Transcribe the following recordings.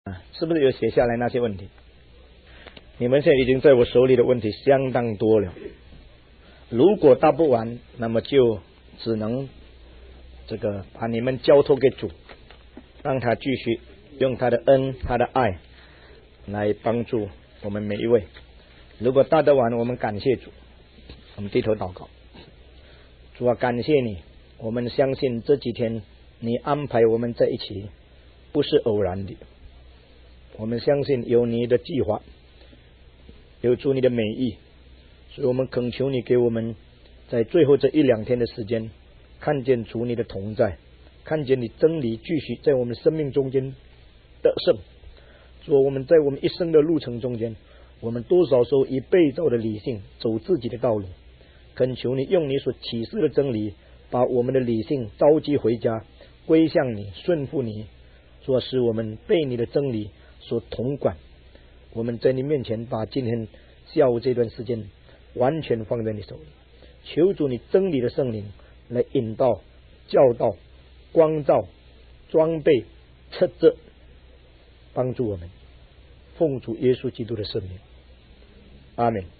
是不是有写下来那些问题？你们现在已经在我手里的问题相当多了，如果答不完，那么就只能把你们交托给主，让他继续用他的恩他的爱来帮助我们每一位。如果答得完，我们感谢主，我们低头祷告。主啊，感谢你，我们相信这几天你安排我们在一起不是偶然的，我们相信有你的计划，有主你的美意，所以我们恳求你给我们在最后这一两天的时间，看见主你的同在，看见你真理继续在我们生命中间得胜。主，我们在我们一生的路程中间，我们多少时候以被造的理性走自己的道路，恳求你用你所启示的真理，把我们的理性召集回家，归向你，顺服你，说使我们被你的真理所统管。我们在你面前把今天下午这段时间完全放在你手里，求主你真理的圣灵来引导、教导、光照、装备、斥责，帮助我们。奉主耶稣基督的圣名，阿们。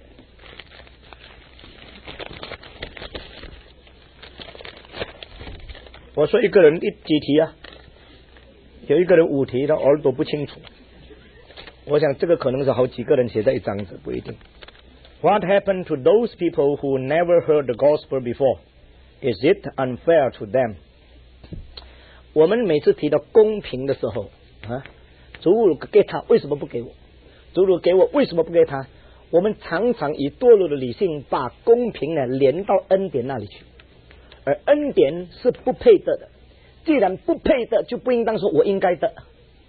我说一个人几题啊？有一个人5题，他耳朵不清楚。我想这个可能是好几个人写在一张纸，不一定。What happened to those people who never heard the gospel before? Is it unfair to them? 我们每次提到公平的时候啊，主如果给他，为什么不给我？主如果给我，为什么不给他？我们常常以堕落的理性把公平呢连到恩典那里去，而恩典是不配得的。既然不配得，就不应当说我应该得。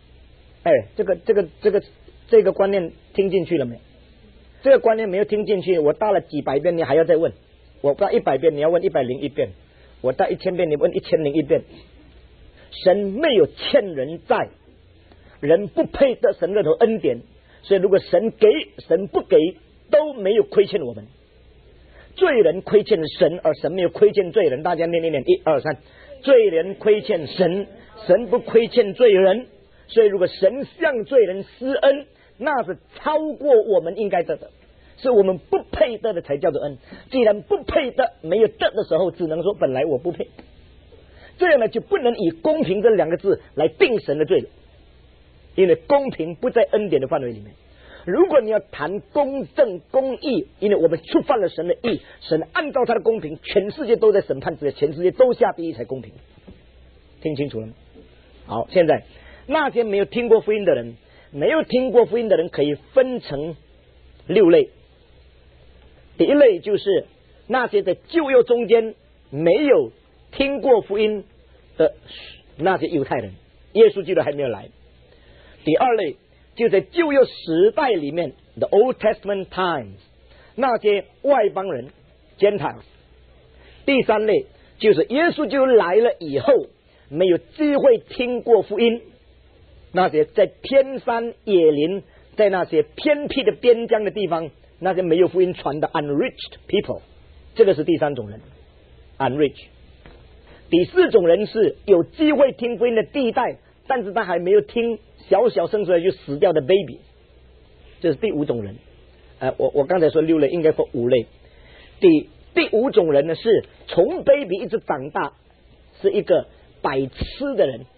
这个观念听进去了没有？这个观念没有听进去，我答了几百遍，你还要再问。我答100遍，你要问101遍；我答1000遍，你问1001遍。神没有欠人债，人不配得神那头恩典，所以如果神给神不给，都没有亏欠我们。罪人亏欠神，而神没有亏欠罪人。大家念1、2、3，罪人亏欠神，神不亏欠罪人。所以如果神向罪人施恩，那是超过我们应该得的，是我们不配得的才叫做恩。既然不配得，没有得的时候，只能说本来我不配。这样呢，就不能以公平这2个字来定神的罪了，因为公平不在恩典的范围里面。如果你要谈公正公义，因为我们触犯了神的义，神按照他的公平，全世界都在审判之下，全世界都下地狱才公平。听清楚了吗？好，现在那些没有听过福音的人，可以分成6类。第一类就是那些在旧约中间没有听过福音的那些犹太人，耶稣基督还没有来。第二类就在旧约时代里面 The Old Testament times 那些外邦人 Gentiles。 第三类就是耶稣就来了以后没有机会听过福音，那些在天山野林，在那些偏僻的边疆的地方，那些没有福音传的 unreached people， 这个是第3种人 unreached。 第4种人是有机会听福音的第一代，但是他还没有听，小生出来就死掉的 baby， 这是第5种人。我刚才说6类，应该说5类。第5种人呢，是从 baby 一直长大，是一个白痴的人，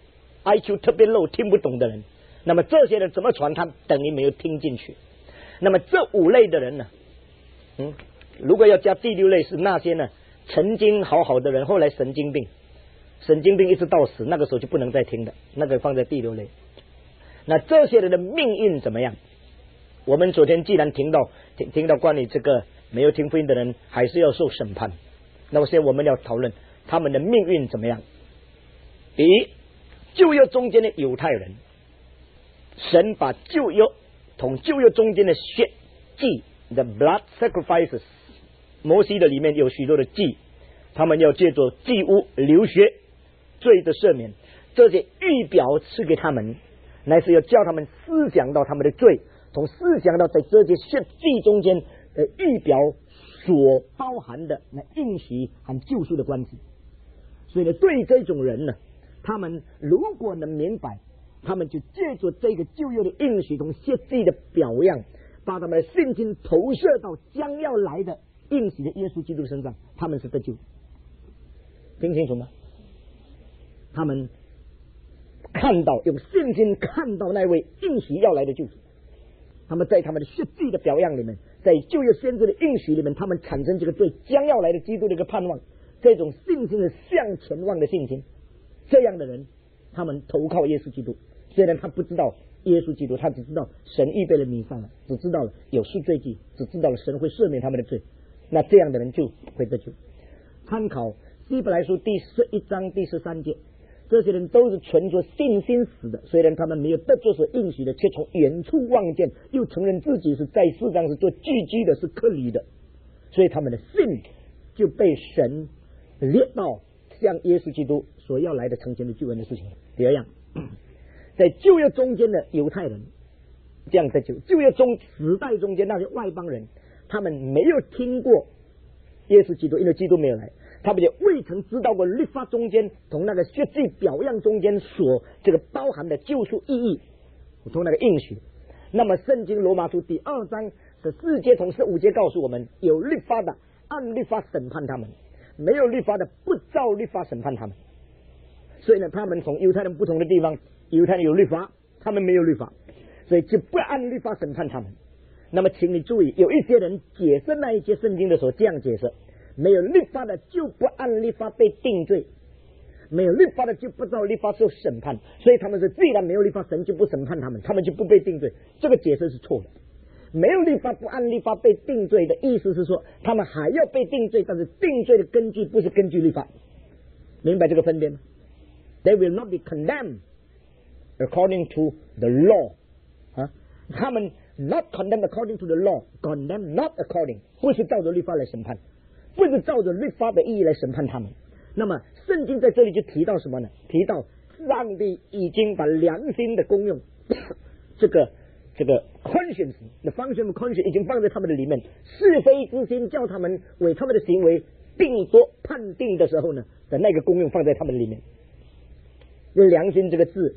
IQ 特别 low 听不懂的人。那么这些人怎么传，他等于没有听进去。那么这5类的人呢，如果要加第6类，是那些呢曾经好好的人，后来神经病一直到死，那个时候就不能再听的，那个放在第6类。那这些人的命运怎么样？我们昨天既然听到关于这个没有听福音的人还是要受审判，那么现在我们要讨论他们的命运怎么样。第一，旧约中间的犹太人，神把旧约同旧约中间的血祭 the blood sacrifices， 摩西的里面有许多的祭，他们要借着祭物流血，罪的赦免，这些预表赐给他们，乃是要叫他们思想到他们的罪，同思想到在这些血祭中间预表所包含的那应许和救赎的关系。所以呢，对这种人呢，他们如果能明白他们就借着这个旧约的应许同血祭的表样，把他们的信心投射到将要来的应许的耶稣基督身上，他们是得救。听清楚吗？他们看到，用信心看到那位应许要来的救主，他们在他们的血祭的表样里面，在旧约先知的应许里面，他们产生这个对将要来的基督的一个盼望，这种信心的向前望的信心。这样的人，他们投靠耶稣基督，虽然他不知道耶稣基督，他只知道神预备了弥赛亚，只知道了有赎罪祭，只知道了神会赦免他们的罪，那这样的人就会得救。参考希伯来书第11章第13节，这些人都是存着信心死的，虽然他们没有得着所应许的，却从远处望见，又承认自己是在世上是做寄居的，是客旅的，所以他们的信就被神列到像耶稣基督所要来的成全的救恩的事情。第二样，在旧约中间的犹太人，这样在旧约中时代中间那些外邦人，他们没有听过耶稣基督，因为基督没有来，他们也未曾知道过律法中间同那个血祭表样中间所这个包含的救赎意义，同那个应许。那么圣经罗马书第2章14节同15节告诉我们，有律法的按律法审判他们，没有律法的不照律法审判他们。所以呢，他们从犹太人不同的地方，犹太人有律法，他们没有律法，所以就不按律法审判他们。那么请你注意，有一些人解释那一节圣经的时候这样解释，没有律法的就不按律法被定罪，没有律法的就不照律法受审判，所以他们是既然没有律法，神就不审判他们，他们就不被定罪。这个解释是错的。没有律法不按律法被定罪的意思是说，他们还要被定罪，但是定罪的根据不是根据律法，明白这个分别吗？ They will not be condemned according to the law， 他们 not condemned according to the law， condemned not according， 不是照着律法来审判，不是照着律法的意义来审判他们。那么圣经在这里就提到什么呢？提到上帝已经把良心的功用这个 conscience the function of conscience 已经放在他们的里面，是非之心叫他们为他们的行为定夺判定的时候呢的那个功用放在他们的里面。这良心这个字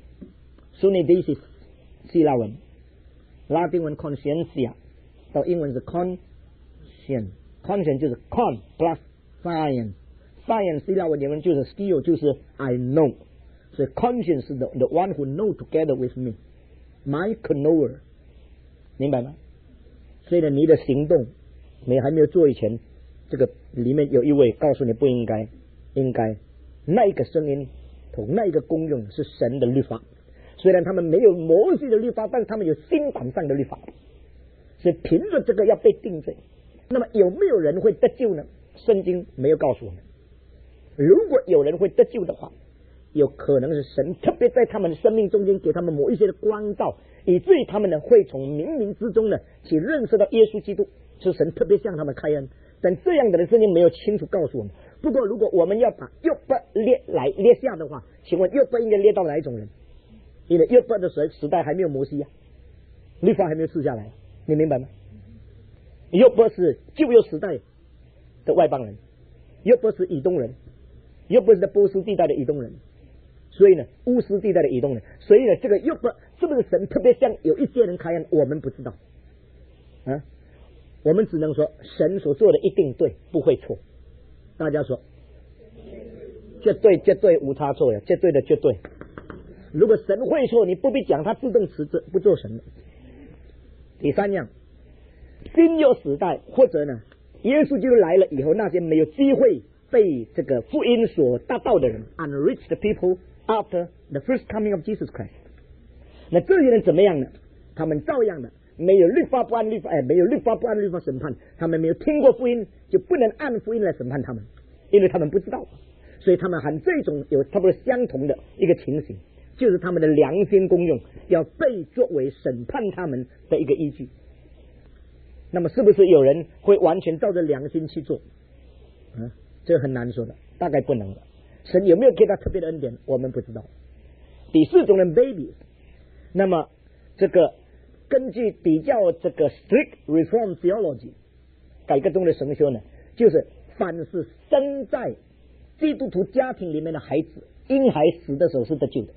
Sunnidesis 希腊文，拉丁文 conscientia， 到英文是 conscience， 就是 con plus science， science 希腊文原文就是 skill， 就是 I know， 所以 conscience 是 the one who know together with me，my knower， 明白吗？所以呢，你的行动你还没有做以前，这个里面有一位告诉你不应该，应该，那一个声音同那一个功用是神的律法。虽然他们没有摩西的律法，但是他们有心坛上的律法，所以凭着这个要被定罪。那么有没有人会得救呢？圣经没有告诉我们。如果有人会得救的话，有可能是神特别在他们的生命中间给他们某一些的光照，以至于他们呢会从冥冥之中呢去认识到耶稣基督，是神特别向他们开恩。但这样的人圣经没有清楚告诉我们。不过如果我们要把约伯列下的话，请问约伯应该列到哪一种人？因为约伯的时代还没有摩西啊，律法还没有赐下来，你明白吗？约伯是旧约时代的外邦人，约伯是以东人，约伯是在波斯地带的以东人，所以呢乌斯地带的以东人，所以呢这个约伯是不是神特别向有一些人开恩，我们不知道啊，我们只能说神所做的一定对，不会错。大家说绝对绝对无差错呀，绝对的绝对。如果神会错，你不必讲，他自动辞职不做神了。第三样，新约时代或者呢耶稣基督来了以后，那些没有机会被这个福音所达到的人 unreached people after the first coming of Jesus Christ， 那这些人怎么样呢？他们照样的没有律法不按律法，没有律法不按律法审判，他们没有听过福音，就不能按福音来审判他们，因为他们不知道，所以他们和这种有差不多相同的一个情形，就是他们的良心功用要被作为审判他们的一个依据。那么是不是有人会完全照着良心去做？这很难说的，大概不能了。神有没有给他特别的恩典，我们不知道。第四种人 babies， 那么这个根据比较这个 strict reform theology 改革中的神修呢，就是凡是生在基督徒家庭里面的孩子，婴孩死的时候是得救的，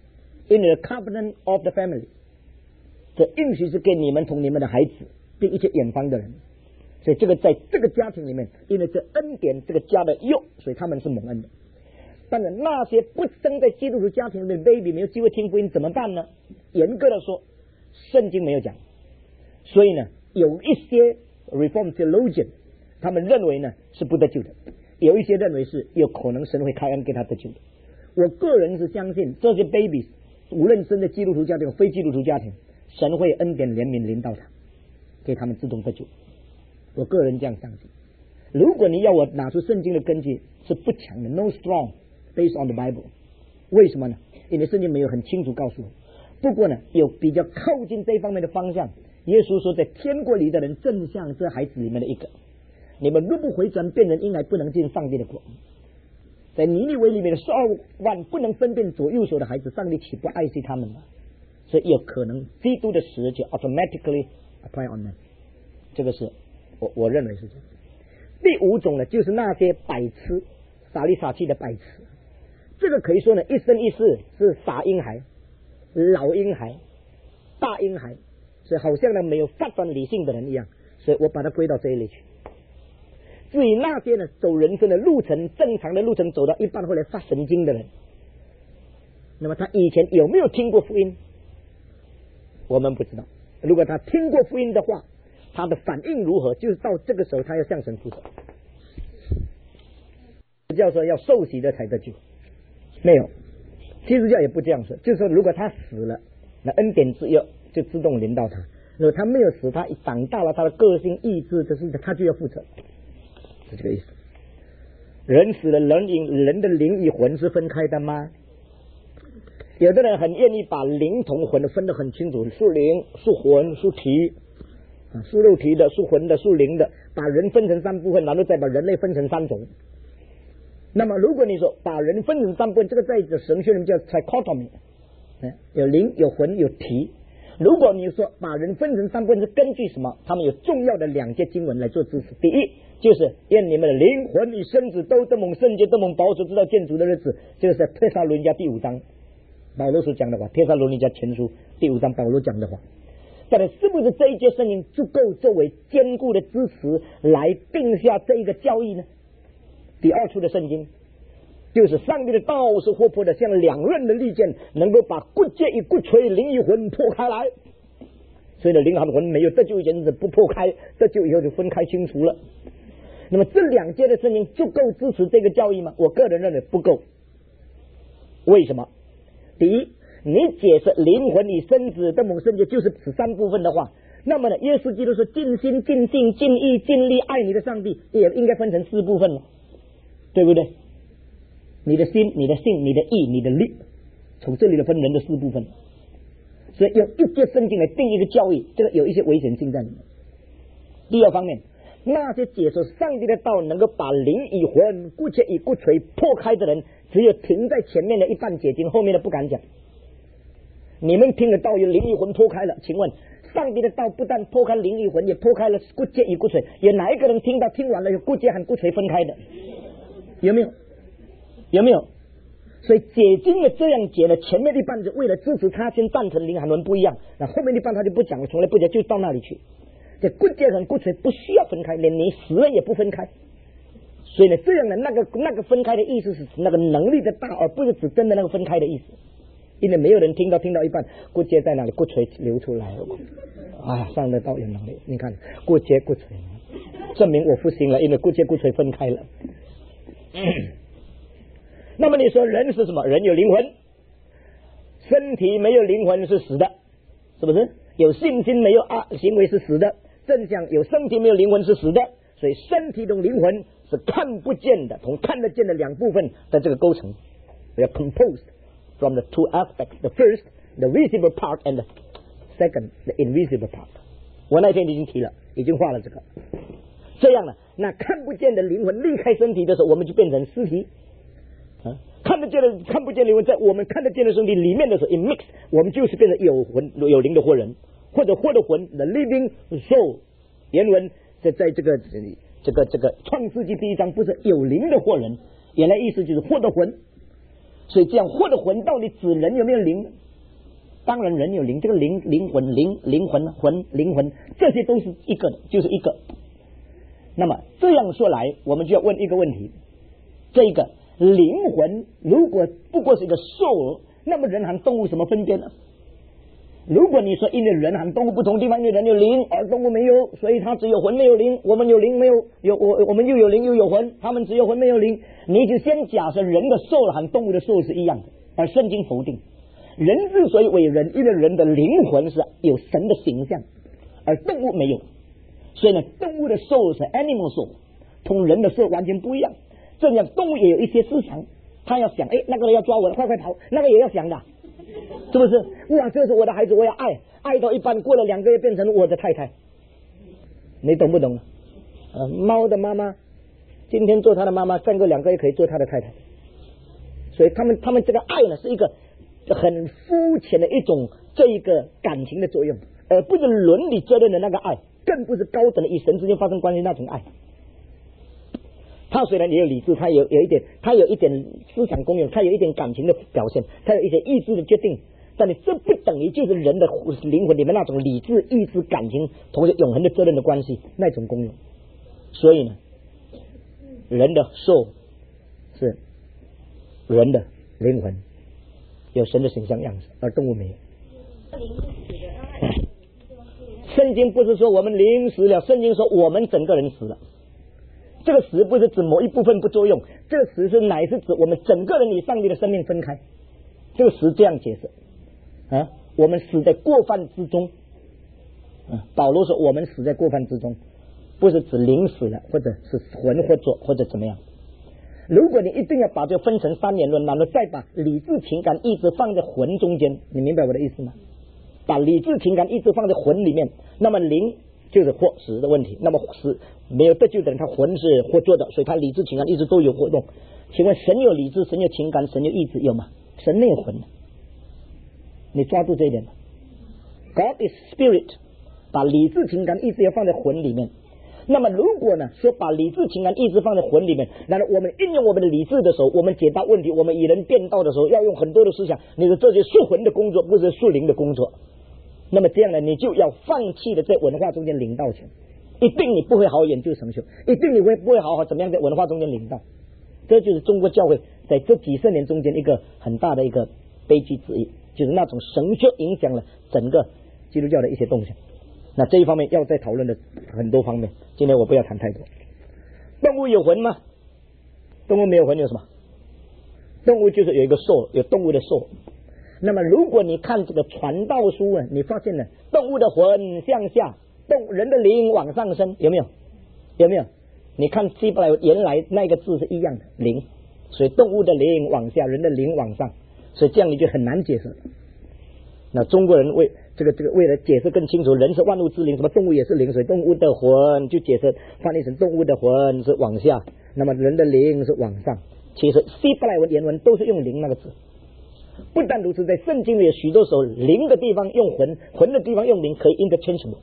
in the covenant of the family， 这应许是给你们同你们的孩子，并一切远方的人。所以这个在这个家庭里面，因为这恩典这个家的佑，所以他们是蒙恩的。当然，那些不生在基督徒家庭里面 baby 没有机会听福音怎么办呢？严格的说，圣经没有讲。所以呢，有一些 Reformed theologian 他们认为呢是不得救的，有一些认为是有可能神会开恩给他得救的。我个人是相信这些 babies 无论生在基督徒家庭非基督徒家庭，神会恩典怜悯临到他，给他们自动得救。我个人这样相信。如果你要我拿出圣经的根据，是不强的 ，no strong based on the Bible。为什么呢？因为圣经没有很清楚告诉我。不过呢，有比较靠近这一方面的方向。耶稣说，在天国里的人正像这孩子里面的一个。你们若不回转，变成婴孩，不能进上帝的国。在尼尼微里面的12万不能分辨左右手的孩子，上帝岂不爱惜他们吗？所以有可能基督的死就 automatically apply on them。这个是我认为是这样。第五种呢，就是那些白痴，傻里傻气的白痴。这个可以说呢，一生一世是傻婴孩、老婴孩、大婴孩，所以好像呢没有发展理性的人一样。所以我把它归到这一类去。至于那些呢走人生的路程，正常的路程走到一半后来发神经的人，那么他以前有没有听过福音？我们不知道。如果他听过福音的话，他的反应如何？就是到这个时候他要向神负责。叫说要受洗的才得救，没有，基督教也不这样说，就是说如果他死了，那恩典之约就自动临到他；如果他没有死，他长大了，他的个性意志这是他就要负责，是这个意思。人死了，人的灵与魂是分开的吗？有的人很愿意把灵同魂分得很清楚，属灵、属魂、属体，属肉体的、属魂的、属灵的，把人分成三部分，然后再把人类分成三种。那么如果你说把人分成三部分，这个在神学里面叫 trichotomy， 有灵、有魂、有体。如果你说把人分成三部分是根据什么？他们有重要的两节经文来做支持。第一就是愿你们的灵魂与身子都得蒙圣洁，得蒙保守，直到见主的日子，这个是帖撒罗尼迦第5章保罗所讲的话，帖撒罗尼迦前书第5章保罗讲的话。但是是不是这一节圣经足够作为坚固的支持来定下这一个教义呢？第二处的圣经就是上帝的道是活泼的，像两刃的利剑，能够把骨节与骨髓、灵与魂破开来。所以呢，灵和魂没有得救以前是不破开，得救以后就分开清楚了。那么这两节的圣经足够支持这个教义吗？我个人认为不够。为什么？第一，你解释灵魂与身子的蒙圣洁就是指三部分的话，那么呢，耶稣基督说尽心、尽性、尽意、尽力爱你的上帝，也应该分成4部分了，对不对？你的心、你的性、你的意、你的力，从这里的分人的4部分。所以用一节圣经来定一个教义，这个有一些危险性在里面。第二方面，那些解说上帝的道能够把灵与魂、骨节与骨髓破开的人，只有停在前面的一半解经，后面的不敢讲。你们听的道有灵与魂破开了，请问上帝的道不但破开灵与魂，也破开了骨节与骨髓，有哪一个人听完了有骨节和骨髓分开的？有没有？有没有？所以解经的这样解了，前面一半是为了支持他先赞成灵和魂不一样，那后面一半他就不讲了，从来不讲，就到那里去。这骨节和骨髓不需要分开，连你死了也不分开。所以呢，这样的那个分开的意思是指那个能力的大，而不是指真的那个分开的意思。因为没有人听到一半，骨节在哪里，骨髓流出来了。啊，上得到有能力，你看骨节骨髓，证明我复兴了，因为骨节骨髓分开了。那么你说人是什么？人有灵魂，身体没有灵魂是死的，是不是？有信心没有行为是死的，正像有身体没有灵魂是死的。所以身体同灵魂是看不见的，同看得见的两部分的这个构成。We are composed from the two aspects: the first, the visible part, and the second, the invisible part. 我那天已经提了，已经画了这个。这样呢，那看不见的灵魂离开身体的时候，我们就变成尸体。看不见灵魂在我们看得见的身体里面的时候 ，in mix， 我们就是变成有魂有灵的活人，或者活的魂 ，the living soul。原文在这个创世纪第1章不是有灵的活人，原来意思就是活的魂。所以这样活的魂到底指人有没有灵？ 当然人有灵，这个灵魂这些都是一个的，就是一个。那么这样说来，我们就要问一个问题：这个灵魂如果不过是一个 soul， 那么人和动物什么分别呢？如果你说因为人和动物不同地方，因为人有灵而动物没有，所以它只有魂没有灵，我们有灵没有我们又有灵又有魂，他们只有魂没有灵，你就先假设人的受和动物的受是一样的，而圣经否定。人之所以为人，因为人的灵魂是有神的形象，而动物没有，所以呢，动物的受是 animal soul， 同人的受完全不一样。这样动物也有一些思想，他要想，那个人要抓我了，快快跑，那个也要想的，是不是？哇，这是我的孩子，我要爱到一半，过了2个月变成我的太太，你懂不懂？猫的妈妈今天做他的妈妈，再过2个月可以做他的太太，所以他们这个爱呢，是一个很肤浅的一种这一个感情的作用，而不是伦理责任的那个爱，更不是高等的与神之间发生关系那种爱。他虽然也有理智，他有一点思想功用，他有一点感情的表现，他有一些意志的决定，但是这不等于就是人的灵魂里面那种理智、意志、感情同时永恒的责任的关系那种功用。所以呢，人的受是人的灵魂有神的形象样子，而动物没有。圣经不是说我们灵死了，圣经说我们整个人死了。这个死不是指某一部分不作用，这个死乃是指我们整个人与上帝的生命分开。这个死这样解释我们死在过犯之中。保罗说我们死在过犯之中，不是指灵死了，或者是魂或者怎么样。如果你一定要把这分成3元论，然后再把理智、情感、意志放在魂中间，你明白我的意思吗？把理智、情感、意志放在魂里面，那么灵就是活死的问题，那么死没有得救的人，他魂是活做的，所以他理智、情感、意志都有活动。请问神有理智，神有情感，神有意志，有吗？神没有魂，你抓住这一点。 God is spirit， 把理智、情感、意志要放在魂里面。那么如果呢说把理智、情感、意志放在魂里面，然后我们运用我们的理智的时候，我们解答问题，我们与人辩道的时候，要用很多的思想，你说这些属魂的工作，不是属灵的工作。那么这样呢，你就要放弃了在文化中间领导权，一定你不会好好研究神学，一定你不会好好怎么样在文化中间领导。这就是中国教会在这几十年中间一个很大的一个悲剧之一，就是那种神学影响了整个基督教的一些动向。那这一方面要再讨论的很多方面，今天我不要谈太多。动物有魂吗？动物没有魂有什么？动物就是有一个兽，有动物的兽。那么如果你看这个传道书啊，你发现呢，动物的魂向下，人的灵往上升，有没有？有没有？你看希伯来原来那个字是一样的，灵，所以动物的灵往下，人的灵往上，所以这样你就很难解释。那中国人为了解释更清楚，人是万物之灵，什么动物也是灵，所以动物的魂就解释翻译成动物的魂是往下，那么人的灵是往上。其实希伯来文原文都是用灵那个字。不但如此，在圣经里许多时候灵的地方用魂，魂的地方用灵，可以 interchangeable。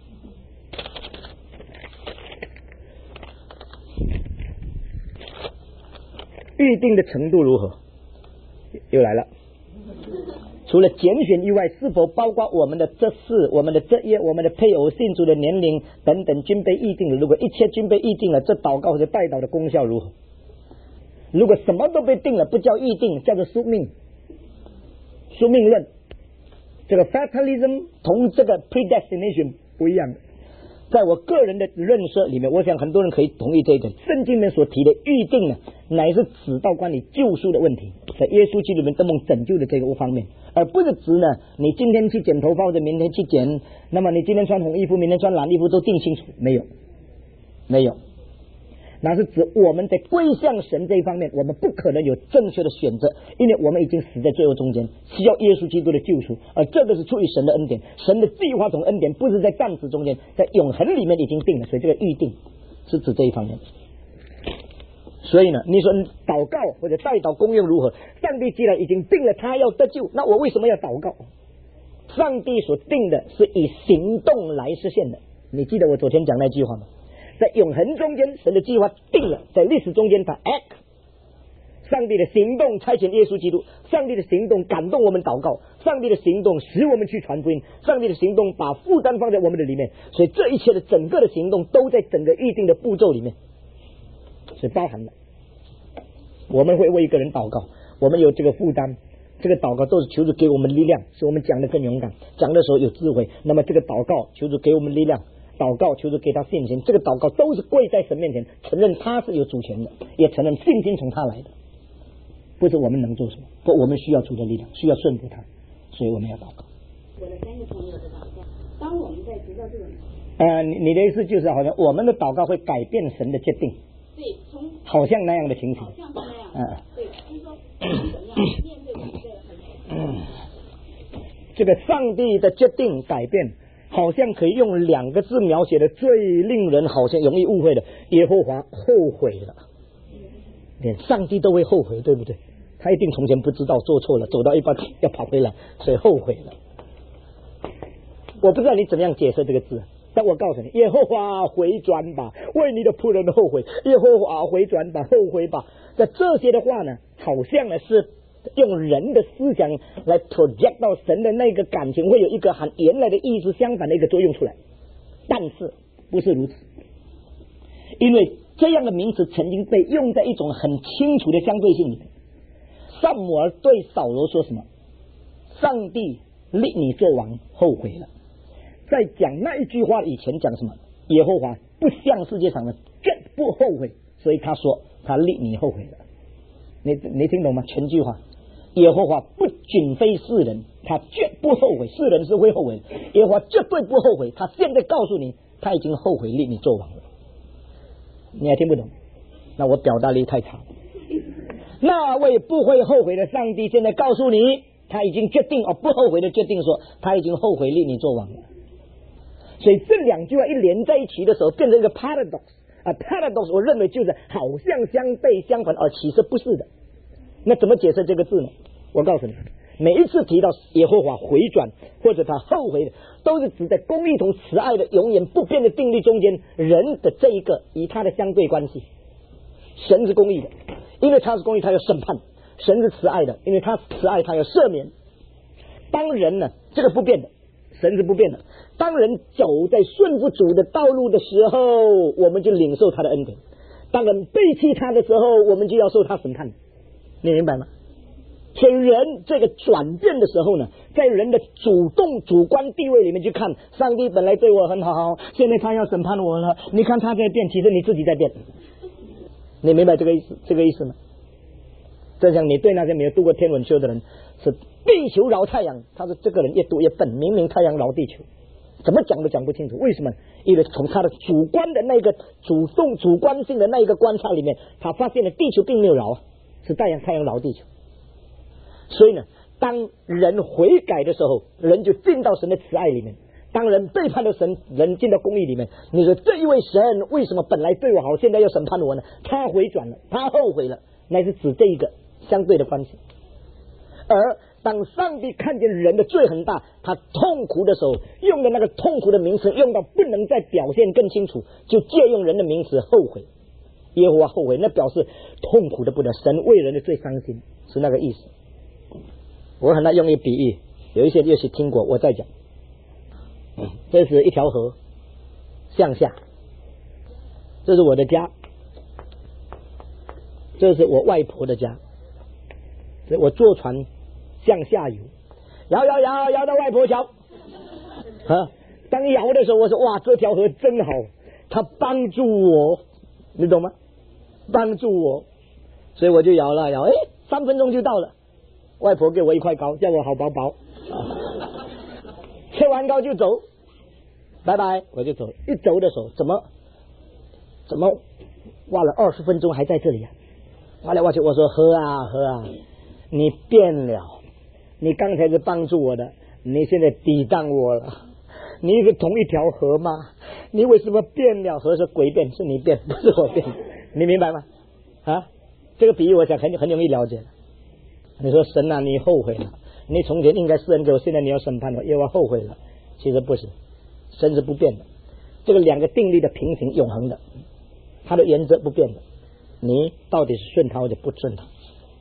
预定的程度如何？又来了。除了拣选以外，是否包括我们的这事、我们的这业、我们的配偶、信主的年龄等等均被预定了？如果一切均被预定了，这祷告或者代祷的功效如何？如果什么都被定了，不叫预定，叫做宿命。宿命论，这个 fatalism 同这个 predestination 不一样的。在我个人的认识里面，我想很多人可以同意这一点。圣经里面所提的预定呢，乃是指到关于救赎的问题，在耶稣基督里面得蒙拯救的这个方面，而不是指呢你今天去剪头发或者明天去剪，那么你今天穿红衣服，明天穿蓝衣服都定清楚，没有，没有。那是指我们在归向神这一方面，我们不可能有正确的选择，因为我们已经死在罪恶中间，需要耶稣基督的救赎，而这个是出于神的恩典，神的计划同恩典不是在暂时中间，在永恒里面已经定了，所以这个预定是指这一方面。所以呢，你说祷告或者代祷功用如何？上帝既然已经定了他要得救，那我为什么要祷告？上帝所定的是以行动来实现的，你记得我昨天讲那句话吗？在永恒中间，神的计划定了，在历史中间他 act， 上帝的行动差遣耶稣基督，上帝的行动感动我们祷告，上帝的行动使我们去传福音，上帝的行动把负担放在我们的里面，所以这一切的整个的行动都在整个预定的步骤里面，是包含了。我们会为一个人祷告，我们有这个负担，这个祷告都是求主给我们力量，使我们讲得更勇敢，讲的时候有智慧。那么这个祷告求主给我们力量，祷告求主给他信心，这个祷告都是跪在神面前，承认他是有主权的，也承认信心从他来的，不是我们能做什么，不，我们需要主的力量，需要顺服他，所以我们要祷告。 我的三个朋友的祷告，当我们在知道这种你的意思就是好像我们的祷告会改变神的决定， 对，从好像那样的情形， 好像是那样，对，就是说我们怎么样面对我们这个很这个上帝的决定改变，好像可以用2个字描写的最令人好像容易误会的，耶和华后悔了。连上帝都会后悔，对不对？他一定从前不知道做错了，走到一半要跑回来，所以后悔了。我不知道你怎么样解释这个字，但我告诉你，耶和华回转吧，为你的仆人后悔，耶和华回转吧，后悔吧。那这些的话呢，好像呢是用人的思想来 project 到神的那个感情，会有一个和原来的意思相反的一个作用出来，但是不是如此，因为这样的名词曾经被用在一种很清楚的相对性里面。撒母耳对扫罗说什么？上帝立你做王，后悔了。在讲那一句话以前讲什么？耶和华不像世界上的绝不后悔，所以他说他立你后悔了。你听懂吗？全句话，耶和华不仅非世人，他绝不后悔，世人是会后悔，耶和华绝对不后悔，他现在告诉你他已经后悔立你做王了。你还听不懂？那我表达力太差了。那位不会后悔的上帝现在告诉你，他已经决定不后悔的决定说他已经后悔立你做王了。所以这2句话一连在一起的时候变成一个 paradox paradox 我认为就是好像相悖相反，而其实不是的。那怎么解释这个字呢？我告诉你，每一次提到耶和华回转或者他后悔的，都是指在公义同慈爱的永远不变的定律中间人的这一个与他的相对关系。神是公义的，因为他是公义他要审判，神是慈爱的，因为他慈爱他要赦免。当人呢，这个不变的，神是不变的，当人走在顺服主的道路的时候，我们就领受他的恩典，当人背弃他的时候，我们就要受他审判，你明白吗？所以人这个转变的时候呢，在人的主观地位里面去看，上帝本来对我很好，现在他要审判我了，你看他在变，其实你自己在变，你明白这个意思吗？就像你对那些没有读过天文学的人是地球绕太阳，他说这个人越读越笨，明明太阳绕地球，怎么讲都讲不清楚。为什么？因为从他的主观的那个主观性的那一个观察里面，他发现了地球并没有绕，是太阳绕地球。所以呢，当人悔改的时候，人就进到神的慈爱里面；当人背叛了神，人进到公义里面。你说这一位神为什么本来对我好，现在要审判我呢？他回转了，他后悔了，乃是指这一个相对的关系。而当上帝看见人的罪很大，他痛苦的时候，用的那个痛苦的名词用到不能再表现更清楚，就借用人的名词后悔。耶和华后悔，那表示痛苦的不得，神为人的最伤心，是那个意思。我很爱用一个比喻，有一些也许听过，我再讲。这是一条河向下，这是我的家，这是我外婆的家，所以我坐船向下游，摇到外婆桥当摇的时候，我说哇，这条河真好，它帮助我，你懂吗？帮助我，所以我就摇了3分钟就到了。外婆给我1块糕，叫我好饱饱吃完糕就走，拜拜，我就走。一走的时候，怎么挖了20分钟还在这里挖来挖去，我说河啊，你变了，你刚才是帮助我的，你现在抵挡我了，你是同一条河吗？你为什么变了？河是鬼变，是你变，不是我变，你明白吗？这个比喻我想很容易了解。你说神啊，你后悔了，你从前应该施恩给我，现在你要审判我，因为我后悔了。其实不是，神是不变的，这个2个定律的平行永恒的，它的原则不变的。你到底是顺他或者不顺他，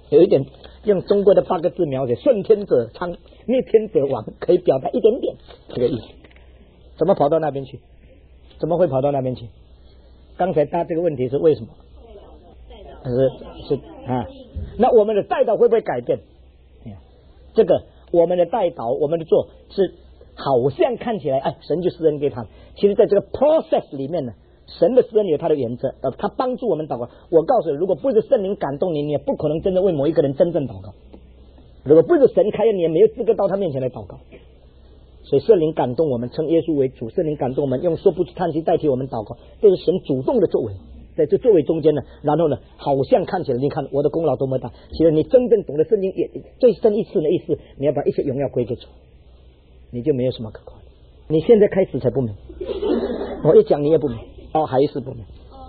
有一点用中国的8个字描写，顺天者昌，逆天者亡，可以表达一点点这个意思。怎么跑到那边去？怎么会跑到那边去？刚才答这个问题是为什么？是啊，那我们的带导会不会改变？这个我们的带导，我们的做是好像看起来，哎，神就施恩给他，其实在这个 process 里面呢，神的施恩有他的原则，他帮助我们祷告。我告诉你，如果不是圣灵感动你，你也不可能真正为某一个人真正祷告。如果不是神开恩，你也没有资格到他面前来祷告。所以圣灵感动我们，称耶稣为主，圣灵感动我们，用说不出叹息代替我们祷告，这是神主动的作为。在这作为中间呢，然后呢，好像看起来，你看我的功劳多么大，其实你真正懂得圣经也最深一次的意思，你要把一切荣耀归给主，你就没有什么可夸的。你现在开始才不明，我一讲你也不明，还是不明。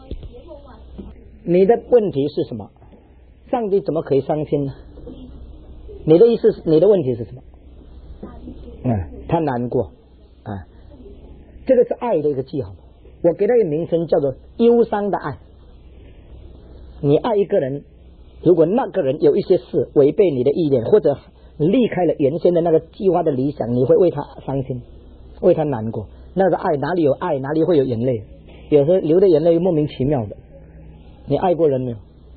你的问题是什么？上帝怎么可以伤心呢？你的意思，你的问题是什么？他难过这个是爱的一个记号。我给他一个名称叫做忧伤的爱。你爱一个人，如果那个人有一些事违背你的意念，或者离开了原先的那个计划的理想，你会为他伤心，为他难过。那个爱哪里有爱，哪里会有眼泪？有时候流的眼泪莫名其妙的。你爱过人没有？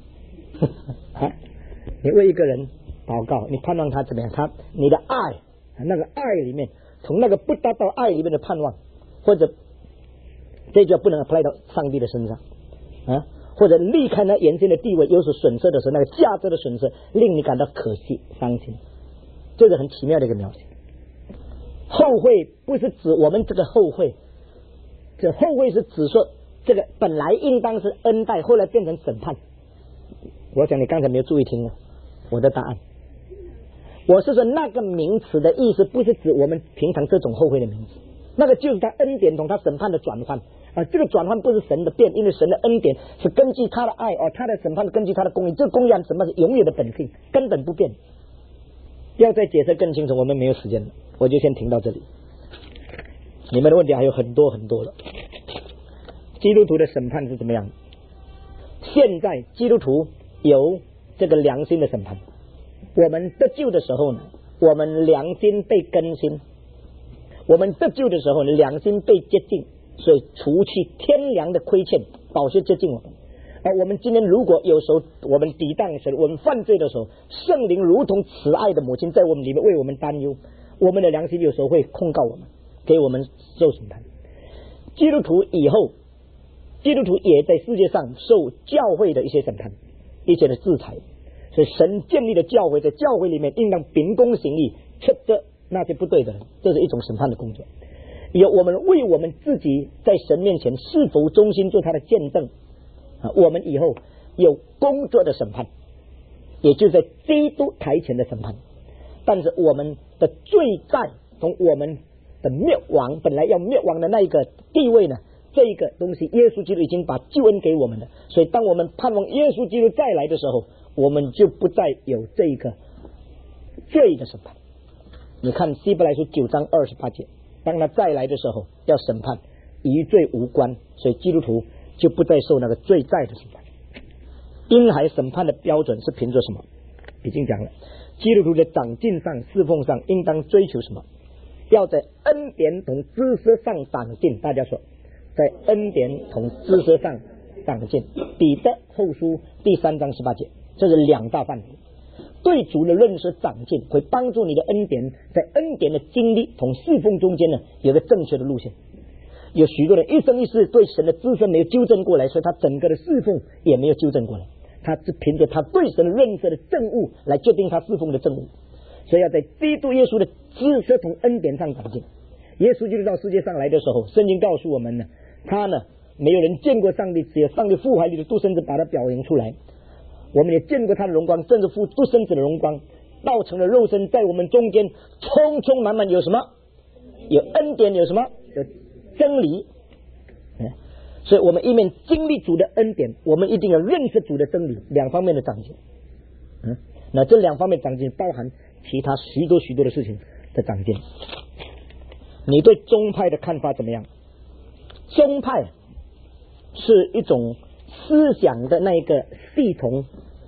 你为一个人祷告，你盼望他怎么样？你的爱，那个爱里面，从那个不达到爱里面的盼望，或者这就不能 apply 到上帝的身上或者离开那原先的地位有所损失的时候，那个价值的损失令你感到可惜伤心，这是很奇妙的一个描写。后悔不是指我们这个后悔，这后悔是指说这个本来应当是恩待，后来变成审判。我想你刚才没有注意听我的答案。我是说那个名词的意思不是指我们平常这种后悔的名词，那个就是他恩典同他审判的转换这个转换不是神的变，因为神的恩典是根据他的爱他的审判根据他的公义，这个公义和审判是永远的本性，根本不变。要再解释更清楚，我们没有时间了，我就先停到这里。你们的问题还有很多很多了。基督徒的审判是怎么样？现在基督徒有这个良心的审判。我们得救的时候呢，我们良心被更新，我们得救的时候呢，良心被洁净，所以除去天良的亏欠，宝血洁净我们。而我们今天如果有时候我们抵挡神，我们犯罪的时候，圣灵如同慈爱的母亲在我们里面为我们担忧，我们的良心有时候会控告我们，给我们受审判。基督徒以后，基督徒也在世界上受教会的一些审判，一些的制裁。所以神建立的教会，在教会里面应当秉公行义，斥责那些不对的人，这是一种审判的工作。有我们为我们自己在神面前是否忠心做他的见证我们以后有工作的审判，也就是在基督台前的审判。但是我们的罪债从我们的灭亡，本来要灭亡的那一个地位呢，这一个东西耶稣基督已经把救恩给我们了。所以当我们盼望耶稣基督再来的时候，我们就不再有这一个罪的审判。你看希伯来书9章28节，当他再来的时候要审判，与罪无关，所以基督徒就不再受那个罪债的审判。婴孩审判的标准是凭着什么？已经讲了，基督徒的长进上、侍奉上应当追求什么？要在恩典同知识上长进。大家说，在恩典同知识上长进。彼得后书第3章18节，这是2大范围。对主的认识长进，会帮助你的恩典在恩典的经历同侍奉中间呢，有个正确的路线。有许多人一生一世对神的知识没有纠正过来，所以他整个的侍奉也没有纠正过来。他是凭着他对神的认识的证悟来决定他侍奉的证悟。所以要在基督耶稣的知识同恩典上长进。耶稣基督到世界上来的时候，圣经告诉我们呢，他呢没有人见过上帝，只有上帝父怀里的独生子把他表扬出来。我们也见过他的荣光，正是父独生子的荣光，道成了肉身在我们中间，充充满满有什么？有恩典，有什么？有真理。所以我们一面经历主的恩典，我们一定要认识主的真理，两方面的长进。那这两方面长进包含其他许多许多的事情的长进。你对宗派的看法怎么样？宗派是一种思想的那一个系统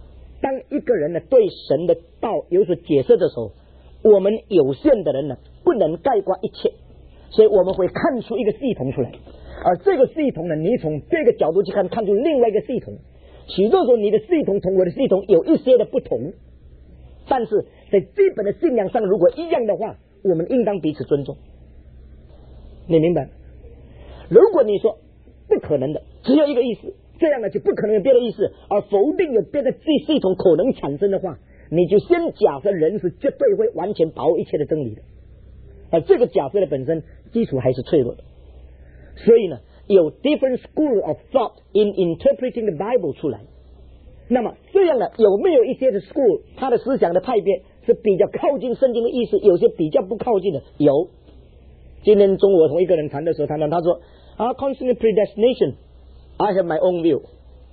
当一个人呢对神的道有所解释的时候，我们有限的人呢不能概括一切，所以我们会看出一个系统出来，而这个系统呢，你从这个角度去看，看出另外一个系统。许多时候你的系统同我的系统有一些的不同，但是在基本的信仰上如果一样的话，我们应当彼此尊重。你明白？如果你说不可能的，只有一个意思，这样呢就不可能有别的意思，而否定有别的系统可能产生的话，你就先假设人是绝对会完全把握一切的真理的，而这个假设的本身基础还是脆弱的。所以呢，有 different school of thought in interpreting the Bible 出来。那么这样呢，有没有一些的 school 他的思想的派别是比较靠近圣经的意思，有些比较不靠近的？有。今天中午我同一个人谈的时候，他说concerning predestination I have my own view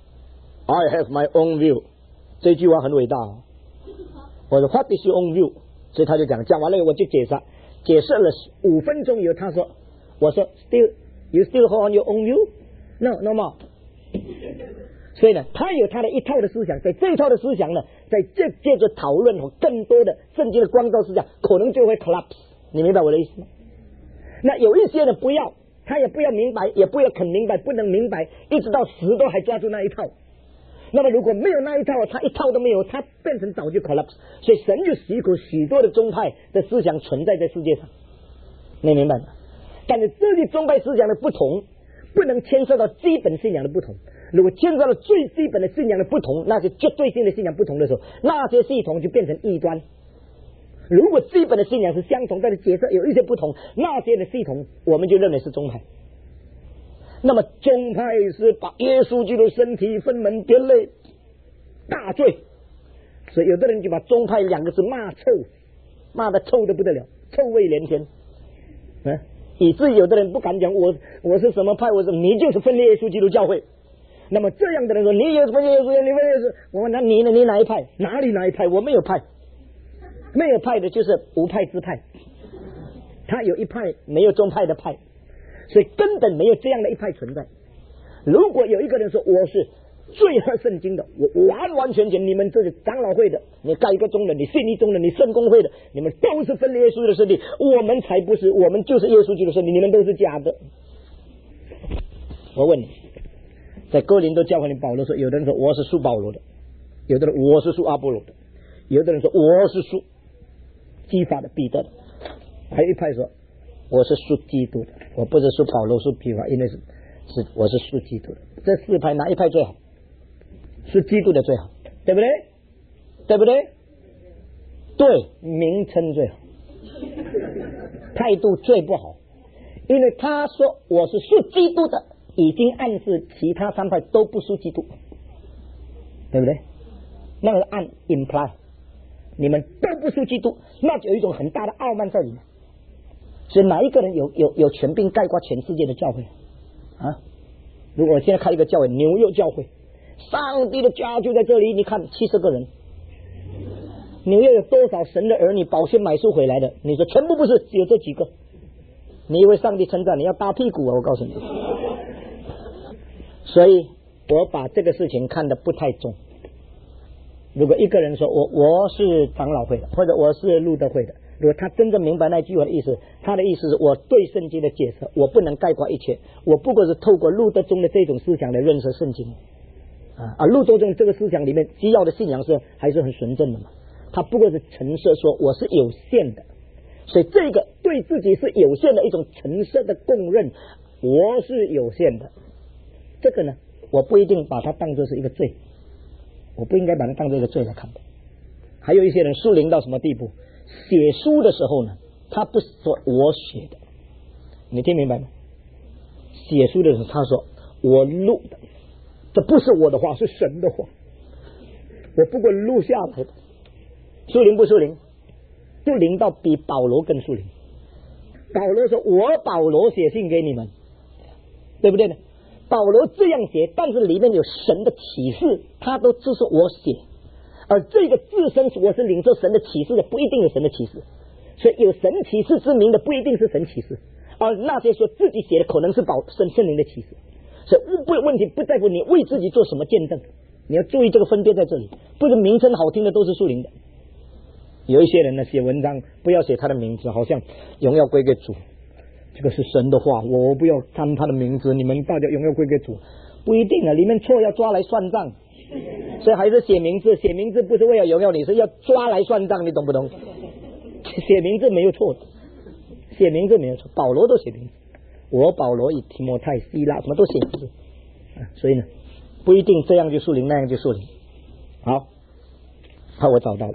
I have my own view， 这句话很伟大哦。我说 What is your own view？ 所以他就讲完了，我就解释了5分钟以后，他说我说 You still hold on your own view? No more。 所以呢，他有他的一套的思想，在这一套的思想呢，在借着讨论更多的圣经的光照思想，可能就会 collapse。 你明白我的意思吗？那有一些人不要，他也不要明白，也不要肯明白，不能明白，一直到死都还抓住那一套。那么如果没有那一套，他一套都没有，他变成早就 collapse。 所以神就许多的宗派的思想存在在世界上，你明白吗？但是这些宗派思想的不同不能牵涉到基本信仰的不同，如果牵涉到最基本的信仰的不同，那些绝对性的信仰不同的时候，那些系统就变成异端。如果基本的信仰是相同，但是解释有一些不同，那些的系统我们就认为是宗派。那么宗派是把耶稣基督身体分门别类，大罪。所以有的人就把宗派2个字骂臭，骂得臭得不得了，臭味连天，以至于有的人不敢讲我是什么派，我说你就是分裂耶稣基督教会。那么这样的人说你也是分裂耶稣，你分裂耶稣，我问他你呢？你哪一派？哪一派？我没有派。没有派的就是无派之派，他有一派，没有宗派的派，所以根本没有这样的一派存在。如果有一个人说我是最合圣经的，我完完全全，你们这是长老会的，你改革宗的，你信义宗的，你圣公会的，你们都是分裂耶稣的身体，我们才不是，我们就是耶稣基督的身体，你们都是假的。我问你，在哥林多教会里，保罗说，有的人说我是属保罗的，有的人我是属阿波罗的，有的人说我是属基法的彼得的，还有一派说我是属基督的，我不是属保罗属基法，因为是我是属基督的。这4派哪一派最好？属基督的最好，对不对？对不对？对，名称最好，态度最不好，因为他说我是属基督的，已经暗示其他3派都不属基督，对不对？那个按 imply你们都不属基督，那就有一种很大的傲慢在里面。所以哪一个人有权柄概括全世界的教会啊？如果我现在开一个教会，纽约教会，上帝的家就在这里，你看70个人，纽约有多少神的儿女保险买书回来的？你说全部不是，只有这几个，你以为上帝称赞你要打屁股啊？我告诉你。所以我把这个事情看得不太重。如果一个人说我是长老会的，或者我是路德会的，如果他真正明白那句话的意思，他的意思是我对圣经的解释，我不能概括一切，我不过是透过路德宗的这种思想来认识圣经而路德宗这个思想里面基要的信仰是还是很纯正的嘛，他不过是陈设说我是有限的，所以这个对自己是有限的一种陈设的共认，我是有限的，这个呢我不一定把它当作是一个罪，我不应该把它当作一个罪来看的。还有一些人属灵到什么地步，写书的时候呢，他不说我写的，你听明白吗？写书的时候他说我录的，这不是我的话，是神的话，我不过录下来的。属灵不属灵？不灵到比保罗更属灵。保罗说我保罗写信给你们，对不对呢？保罗这样写，但是里面有神的启示，他都只是我写，而这个自身我是领受神的启示的，不一定有神的启示，所以有神启示之名的不一定是神启示，而那些说自己写的可能是圣灵的启示。所以问题不在乎你为自己做什么见证， 你要注意这个分别在这里，不是名称好听的都是属灵的。有一些人呢写文章不要写他的名字，好像荣耀归给主，这个是神的话，我不要看他的名字，你们大家荣耀归给主，不一定啊，里面错要抓来算账，所以还是写名字。写名字不是为了荣耀你，是要抓来算账，你懂不懂？写名字没有错，写名字没有错，保罗都写名字，我保罗与提摩太、希拉什么都写名字，所以呢不一定这样就属灵，那样就属灵。好，我找到了。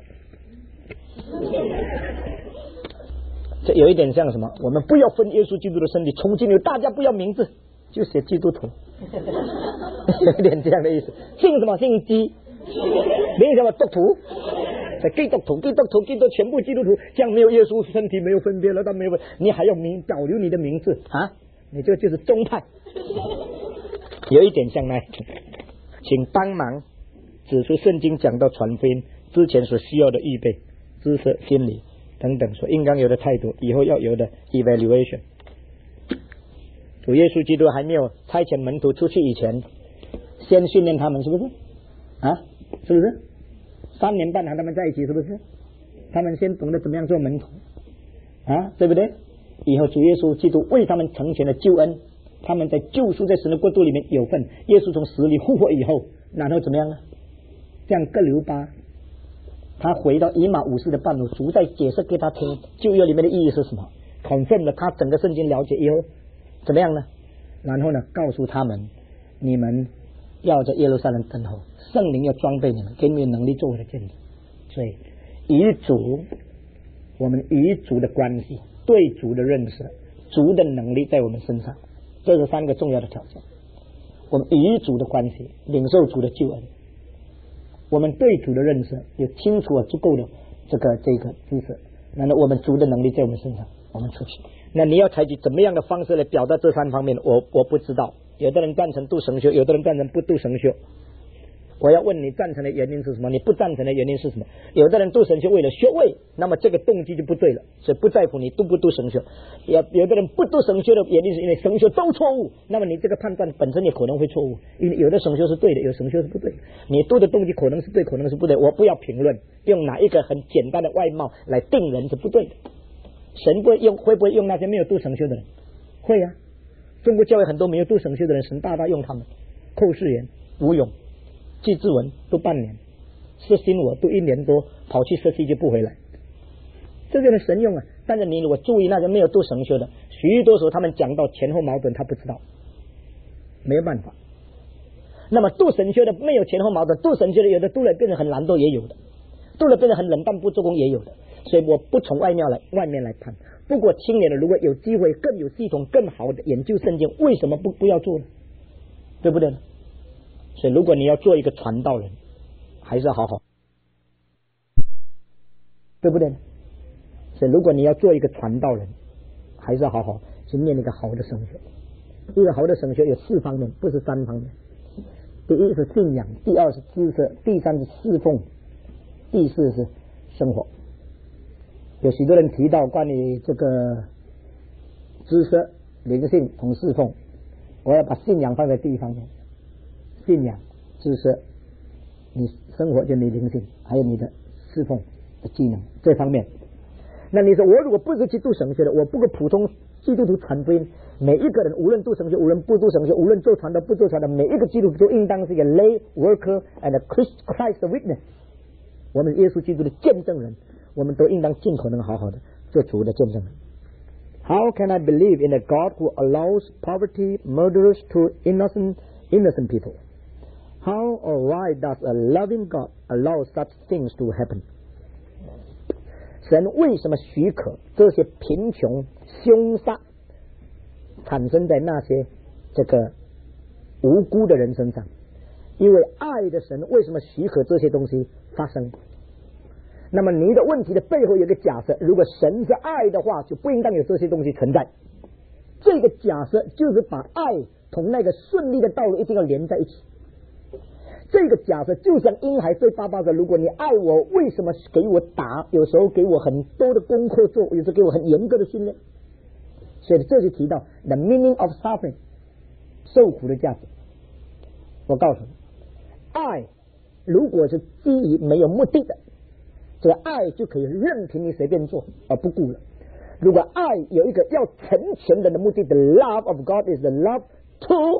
这有一点像什么？我们不要分耶稣基督的身体，从今以后大家不要名字，就写基督徒，有一点这样的意思。姓什么？姓基，名什么？督徒，基督徒，全部基督徒，这样没有耶稣身体没有分别了，但没有，你还要保留你的名字啊？你这个就是宗派，有一点像那，请帮忙指出圣经讲到传福音之前所需要的预备、知识、心理等等所应当有的态度，以后要有的 evaluation。 主耶稣基督还没有差遣门徒出去以前，先训练他们，是不是啊？是不是3年半和他们在一起，是不是他们先懂得怎么样做门徒啊？对不对？以后主耶稣基督为他们成全了救恩，他们在救赎在神的国度里面有份。耶稣从死里复活以后，然后怎么样呢？这样各留巴他回到以马五世的半路，主在解释给他听旧约里面的意义是什么， confirm 了他整个圣经了解以后怎么样呢？然后呢告诉他们，你们要在耶路撒冷等候，圣灵要装备你们，给你们能力做我的见证。所以与主，我们与主的关系，对主的认识，主的能力在我们身上，这是3个重要的条件。我们与主的关系，领受主的救恩，我们对主的认识有清楚足够的这个知识，然后我们主的能力在我们身上，我们出去。那你要采取怎么样的方式来表达这3方面？我不知道。有的人赞成度神修，有的人赞成不度神修。我要问你赞成的原因是什么？你不赞成的原因是什么？有的人度神修为了学位，那么这个动机就不对了，所以不在乎你度不度神修。有的人不度神修的原因是因为神修都错误，那么你这个判断本身也可能会错误，因为有的神修是对的，有神修是不对的，你度的动机可能是对，可能是不对。我不要评论用哪一个很简单的外貌来定人是不对的。神会不会用那些没有度神修的人？会啊，中国教会很多没有度神修的人，神大大用他们。寇世元、吴勇、季志文都半年，施新我都1年多，跑去社区就不回来，这个人神用啊。但是你如果注意那些没有度神修的，许多时候他们讲到前后矛盾，他不知道，没有办法。那么度神修的没有前后矛盾，度神修的有的度了变得很懒惰也有的，度了变得很冷淡不做工也有的。所以我不从外面来看。不过青年的如果有机会更有系统更好的研究圣经，为什么不要做呢？对不对呢？所以如果你要做一个传道人，还是要好好，对不对呢？所以如果你要做一个传道人，还是要好好去念一个好的神学。一个好的神学有4方面，不是3方面。第一是信仰，第2是知识，第3是侍奉，第4是生活。有许多人提到关于这个知识、灵性同侍奉，我要把信仰放在第1方面。信仰、知识，你生活就你灵性，还有你的侍奉的技能这方面。那你说我如果不是去读神学的，我不过普通基督徒传福音，每一个人无论读神学，无论不读神学，无论做传道不做传道，每一个基督徒都应当是一个 lay worker and a Christ witness， 我们耶稣基督的见证人，我们都应当尽可能好好的做主的见证人。How can I believe in a God who allows poverty, murderers to innocent people? How or why does a loving God allow such things to happen? 神为什么许可这些贫穷、凶杀产生在那些这个无辜的人身上？因为爱的神为什么许可这些东西发生？那么你的问题的背后有一个假设，如果神是爱的话，就不应当有这些东西存在。这个假设就是把爱同那个顺利的道路一定要连在一起。这个假设就像婴孩对爸爸说，如果你爱我，为什么给我打？有时候给我很多的功课做，有时候给我很严格的训练。所以这就提到 the meaning of suffering， 受苦的价值。我告诉你，爱如果是基于没有目的的，这个爱就可以任凭你随便做而不顾了。如果爱有一个要成全人的目的 ，the love of God is the love to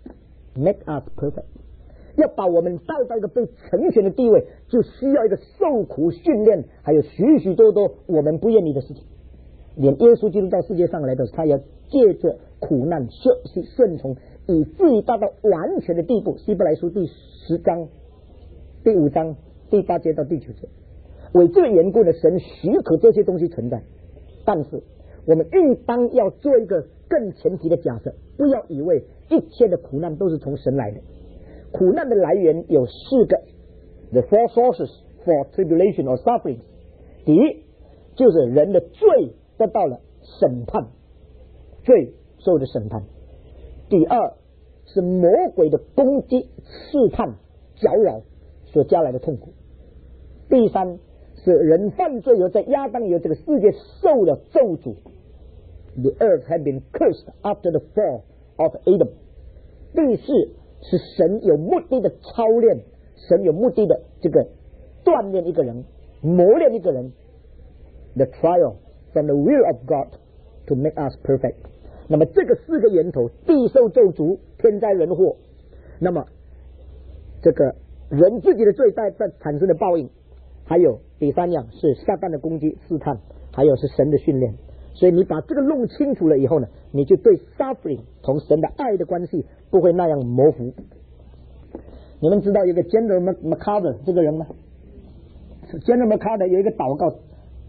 make us perfect， 要把我们带到一个被成全的地位，就需要一个受苦训练，还有许许多多我们不愿意的事情。连耶稣基督到世界上来的时候，他要借着苦难顺从，以至于达到完全的地步。希伯来书第10章第5章第8节到第9节，为这个缘故呢，神许可这些东西存在。但是我们应当要做一个更前提的假设，不要以为一切的苦难都是从神来的。苦难的来源有4个 ，the 4 sources for tribulation or suffering。第一，就是人的罪得到了审判，罪受的审判。第二，是魔鬼的攻击、试探、搅扰所加来的痛苦。第三，是人犯罪有在亚当有这个世界受了咒诅。The earth had been cursed after the fall of Adam。第四，是神有目的的操练，神有目的的这个锻炼一个人，磨练一个人。The trial from the will of God to make us perfect。那么这个4个源头，地受咒诅，天灾人祸，那么这个人自己的罪在产生的报应，还有第3样是撒旦的攻击试探，还有是神的训练。所以你把这个弄清楚了以后呢，你就对 suffering 同神的爱的关系不会那样模糊。你们知道有个 General MacArthur 这个人吗？ General MacArthur 有一个祷告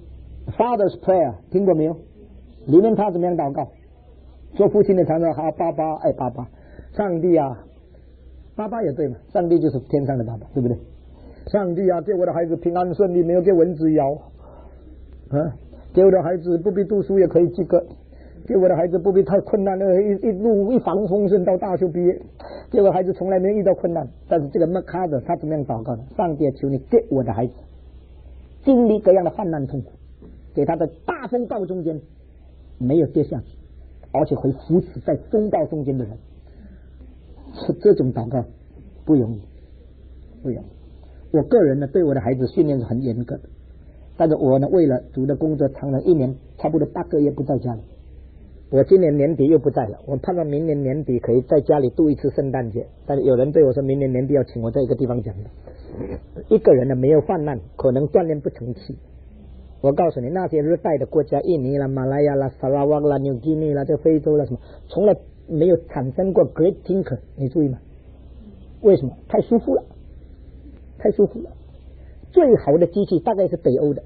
Father's Prayer， 听过没有？里面他怎么样祷告？做父亲的常常哈爸爸爱爸爸，上帝啊，爸爸也对嘛，上帝就是天上的爸爸，对不对？上帝啊，给我的孩子平安顺利，没有给蚊子咬啊，给我的孩子不必读书也可以及格，给我的孩子不必太困难的一路一帆风顺到大学毕业，给我的孩子从来没有遇到困难。但是这个 MacArthur 他怎么样祷告的？上帝求你给我的孩子经历各样的患难痛苦，给他在大风暴中间没有跌下去，而且会扶持在风暴中间的人。这种祷告不容易，不容易。我个人呢，对我的孩子训练是很严格的，但是我呢，为了主的工作，常常1年差不多8个月不在家里。我今年年底又不在了，我盼望明年年底可以在家里度一次圣诞节。但是有人对我说，明年年底要请我在一个地方讲的。一个人呢，没有患难，可能锻炼不成器。我告诉你，那些热带的国家，印尼啦、马来亚啦、沙拉瓦啦、纽基尼啦，这非洲啦什么，从来没有产生过 great thinker， 你注意吗？为什么？太舒服了，太舒服了。最好的机器大概是北欧的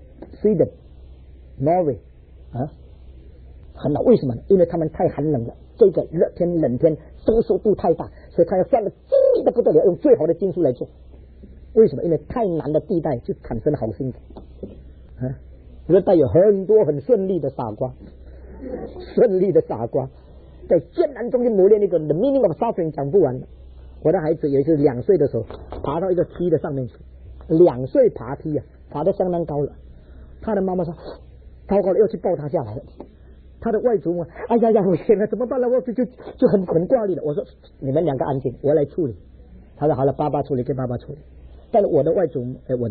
Sweden、Norway 啊，很好。为什么呢？因为他们太寒冷了，这个热天冷天收缩度太大，所以他要算的精密的不得了，用最好的金属来做。为什么？因为太难的地带就产生好心子啊。热带有很多很顺利的傻瓜，顺利的傻瓜，在艰难中间磨练一个 the meaning of suffering 讲不完的。我的孩子有一次2岁的时候，爬到一个梯的上面去，2岁爬梯啊，爬得相当高了。他的妈妈说，糟糕了，要去抱他下来了。他的外祖母，哎呀呀，我天哪，怎么办了？我就很挂虑了。我说，你们2个安静，我来处理。他说好了，爸爸处理，给爸爸处理。但是我的外祖母，我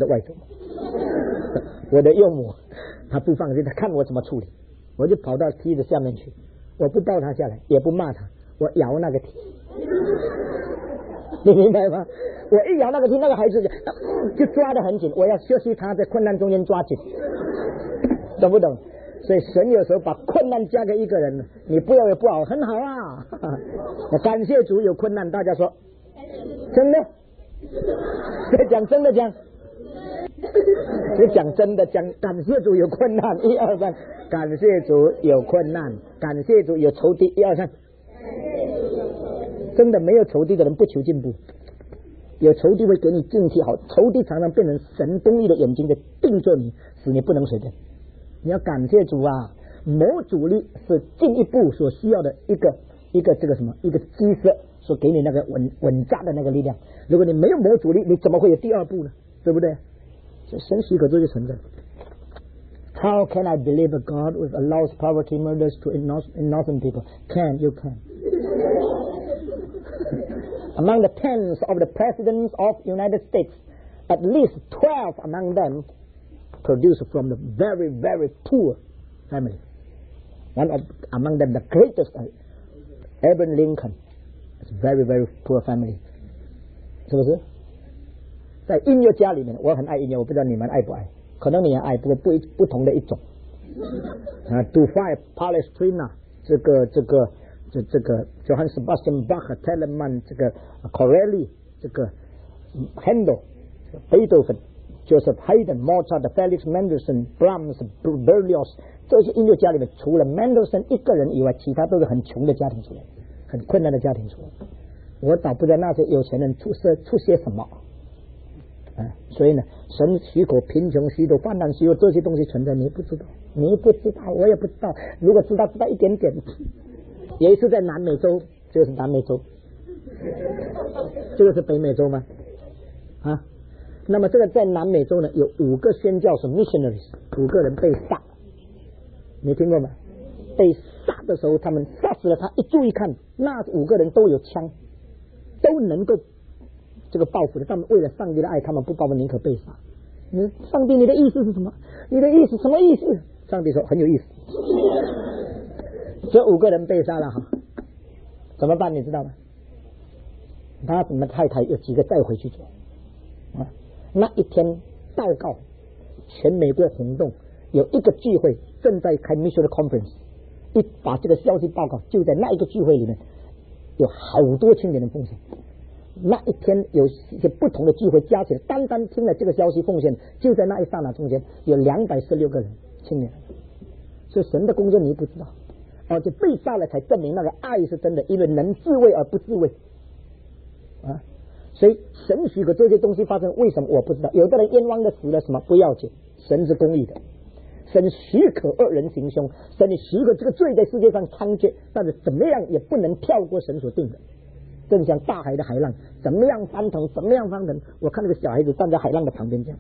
的幼母，他不放心，他看我怎么处理，我就跑到梯子下面去，我不抱他下来，也不骂他，我摇那个梯，你明白吗？我一摇那个梯，那个孩子就抓得很紧，我要学习他在困难中间抓紧，懂不懂？所以神有时候把困难加给一个人，你不要也不好，很好啊。感谢主有困难，大家说真的，再讲真的讲。就讲真的，讲感谢主有困难，1、2、3，感谢主有困难，感谢主有仇敌，1、2、3。真的没有仇敌的人不求进步，有仇敌会给你进气好，仇敌常常变成神公义的眼睛在盯着你，使你不能随便。你要感谢主啊！谋主力是进一步所需要的一个这个什么一个基石，所给你那个稳扎的那个力量。如果你没有谋主力，你怎么会有第2步呢？对不对？神许可这就存在。How can I believe a God which allows poverty murders to innocent people? You can. Among the tens of the presidents of United States, at least 12 among them produced from the very, very poor family. One of among them, the greatest, Abraham Lincoln, is very, very poor family. 是不是？在音乐家里面，我很爱音乐，我不知道你们爱不爱，可能你也爱，不过不同的一种。Dufay Palestrina， 这个 Johann Sebastian Bach、Telemann， 这个 Corelli， 这个 Handel、Beethoven、Joseph Haydn、Mozart、Felix Mendelssohn、Brahms、Berlioz， 这些音乐家里面，除了 Mendelssohn 一个人以外，其他都是很穷的家庭出来，很困难的家庭出来。我倒不知道那些有钱人出些什么。所以呢，神许可贫穷，许可患难，许可这些东西存在，你不知道，我也不知道。如果知道一点点。有一次在南美洲，这个是南美洲，这个是北美洲吗？啊，那么这个在南美洲呢，有5个宣教士 missionaries， 5个人被杀，你听过吗？被杀的时候，他们杀死了他，一注意看，那5个人都有枪，都能够这个报复的，他们为了上帝的爱，他们不报复，宁可被杀。上帝，你的意思是什么？你的意思什么意思？上帝说很有意思。这5个人被杀了哈，怎么办？你知道吗？他们太太有几个带回去做啊？那一天报告全美国轰动，有一个聚会正在开 Mission Conference， 一把这个消息报告，就在那一个聚会里面，有好多青年人奉献。那一天有一些不同的聚会加起来，单单听了这个消息奉献，就在那一刹那中间有216个人青年人。所以神的工作你不知道，而且被杀了才证明那个爱是真的，因为能自卫而不自卫啊。所以神许可这些东西发生，为什么我不知道？有的人冤枉的死了，什么不要紧，神是公义的，神许可恶人行凶，神许可这个罪在世界上猖獗，但是怎么样也不能跳过神所定的。正像大海的海浪，怎么样翻腾，怎么样翻腾。我看那个小孩子站在海浪的旁边这样，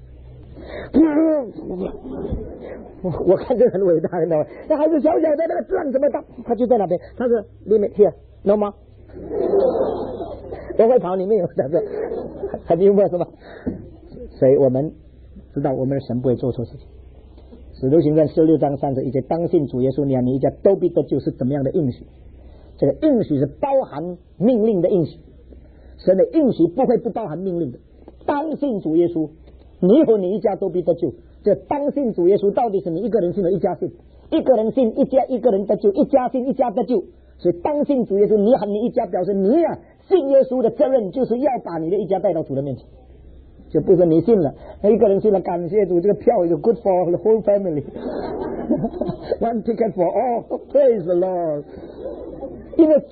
我看这很伟大，你知道吗？那孩子小小的，那个浪这么大，他就在那边，他说 limit here no more， 我会跑，你没有，他说很幽默是吧？所以我们知道我们的神不会做错事情。使徒行传16章31节，当信主耶稣，你和你一家都必得救，是怎么样的应许？这个应许是包含命令的应许，神的应许不会不包含命令的。当信主耶稣，你和你一家都必得救。这当信主耶稣到底是你一个人信，一家信，一个人信一个人得救，一家信一家得救。所以当信主耶稣，你和你一家表示你啊信耶稣的责任就是要把你的一家带到主的面前。就不是你信了，一个人信了，感谢主，这个票是 good for the whole family one ticket for all, praise the Lord。因为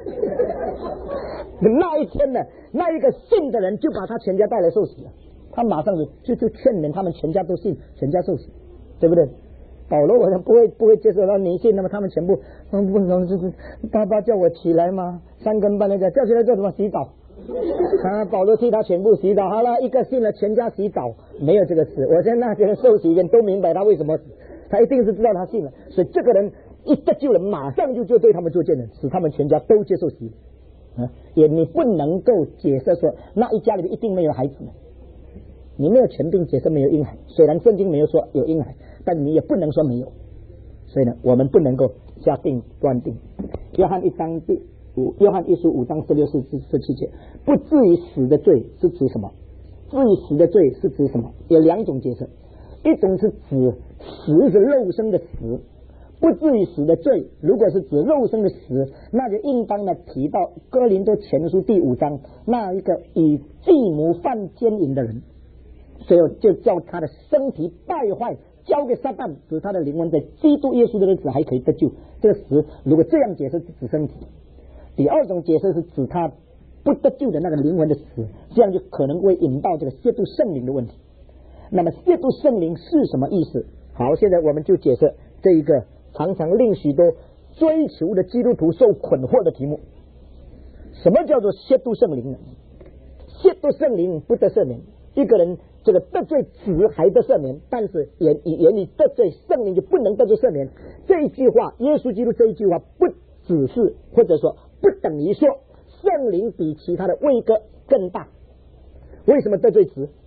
那一天呢，那一个信的人就把他全家带来受洗了，他马上就劝勉他们全家都信，全家受洗，对不对？保罗我不会接受到你信，那么他们全部不能，爸爸叫我起来吗？3更半夜叫起来做什么？洗澡啊！保罗替他全部洗澡，好了，一个信了，全家洗澡，没有这个事。我现在那些人受洗人都明白他为什么死，他一定是知道他信了，所以这个人一得救了，马上就对他们做见证，使他们全家都接受洗啊！也你不能够解释说那一家里面一定没有孩子，你没有权柄解释没有婴孩。虽然圣经没有说有婴孩，但你也不能说没有。所以呢，我们不能够下定断定。约翰一书5章16、17节，不至于死的罪是指什么？至于死的罪是指什么？有2种解释，一种是指死是肉身的死。不至于死的罪，如果是指肉身的死，那就应当呢提到哥林多前书第5章那一个以继母犯奸淫的人，所以就叫他的身体败坏，交给撒旦，使他的灵魂在基督耶稣的日子还可以得救。这个死如果这样解释是指身体。第2种解释是指他不得救的那个灵魂的死，这样就可能会引到这个亵渎圣灵的问题。那么亵渎圣灵是什么意思？好，现在我们就解释这一个常常令许多追求的基督徒受捆惑的题目。什么叫做亵渎圣灵呢？亵渎圣灵不得赦免，一个人这个得罪子还得赦免，但是言语得罪圣灵就不能得罪赦免。这一句话，耶稣基督这一句话不只是或者说不等于说圣灵比其他的位格更大。为什么得罪子？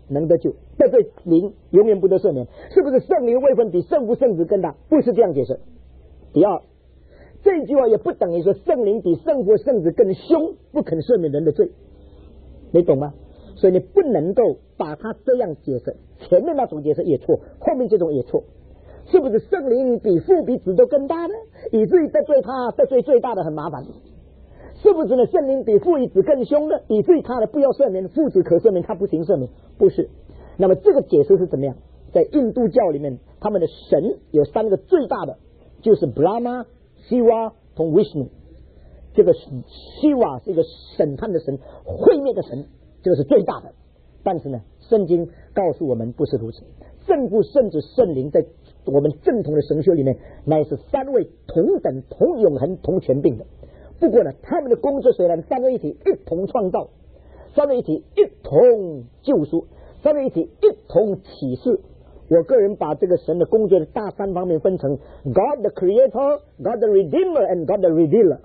能得救，得罪灵永远不得赦免。是不是圣灵的位分比圣父圣子更大？不是这样解释。第二，这句话也不等于说圣灵比圣父圣子更凶，不肯赦免人的罪，你懂吗？所以你不能够把它这样解释，前面那种解释也错，后面这种也错。是不是圣灵比父比子都更大呢？以至于得罪他，得罪最大的很麻烦。是不是呢？圣灵比父与子更凶呢？以至于他的不要赦免，父子可赦免，他不行赦免，不是。那么这个解释是怎么样？在印度教里面，他们的神有三个最大的，就是 Brahma、Shiva 同 Vishnu。这个 Shiva 是一个审判的神，毁灭的神，这个是最大的。但是呢，圣经告诉我们不是如此。圣父、圣子、圣灵在我们正统的神学里面，乃是三位同等、同永恒、同权柄的。不过呢，他们的工作虽然三位一体，一同创造，三位一体一同救赎，三位一体一同启示。我个人把这个神的工作的大三方面分成 God the Creator, God the Redeemer, and God the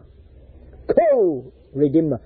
Revealer。Co-Redeemer,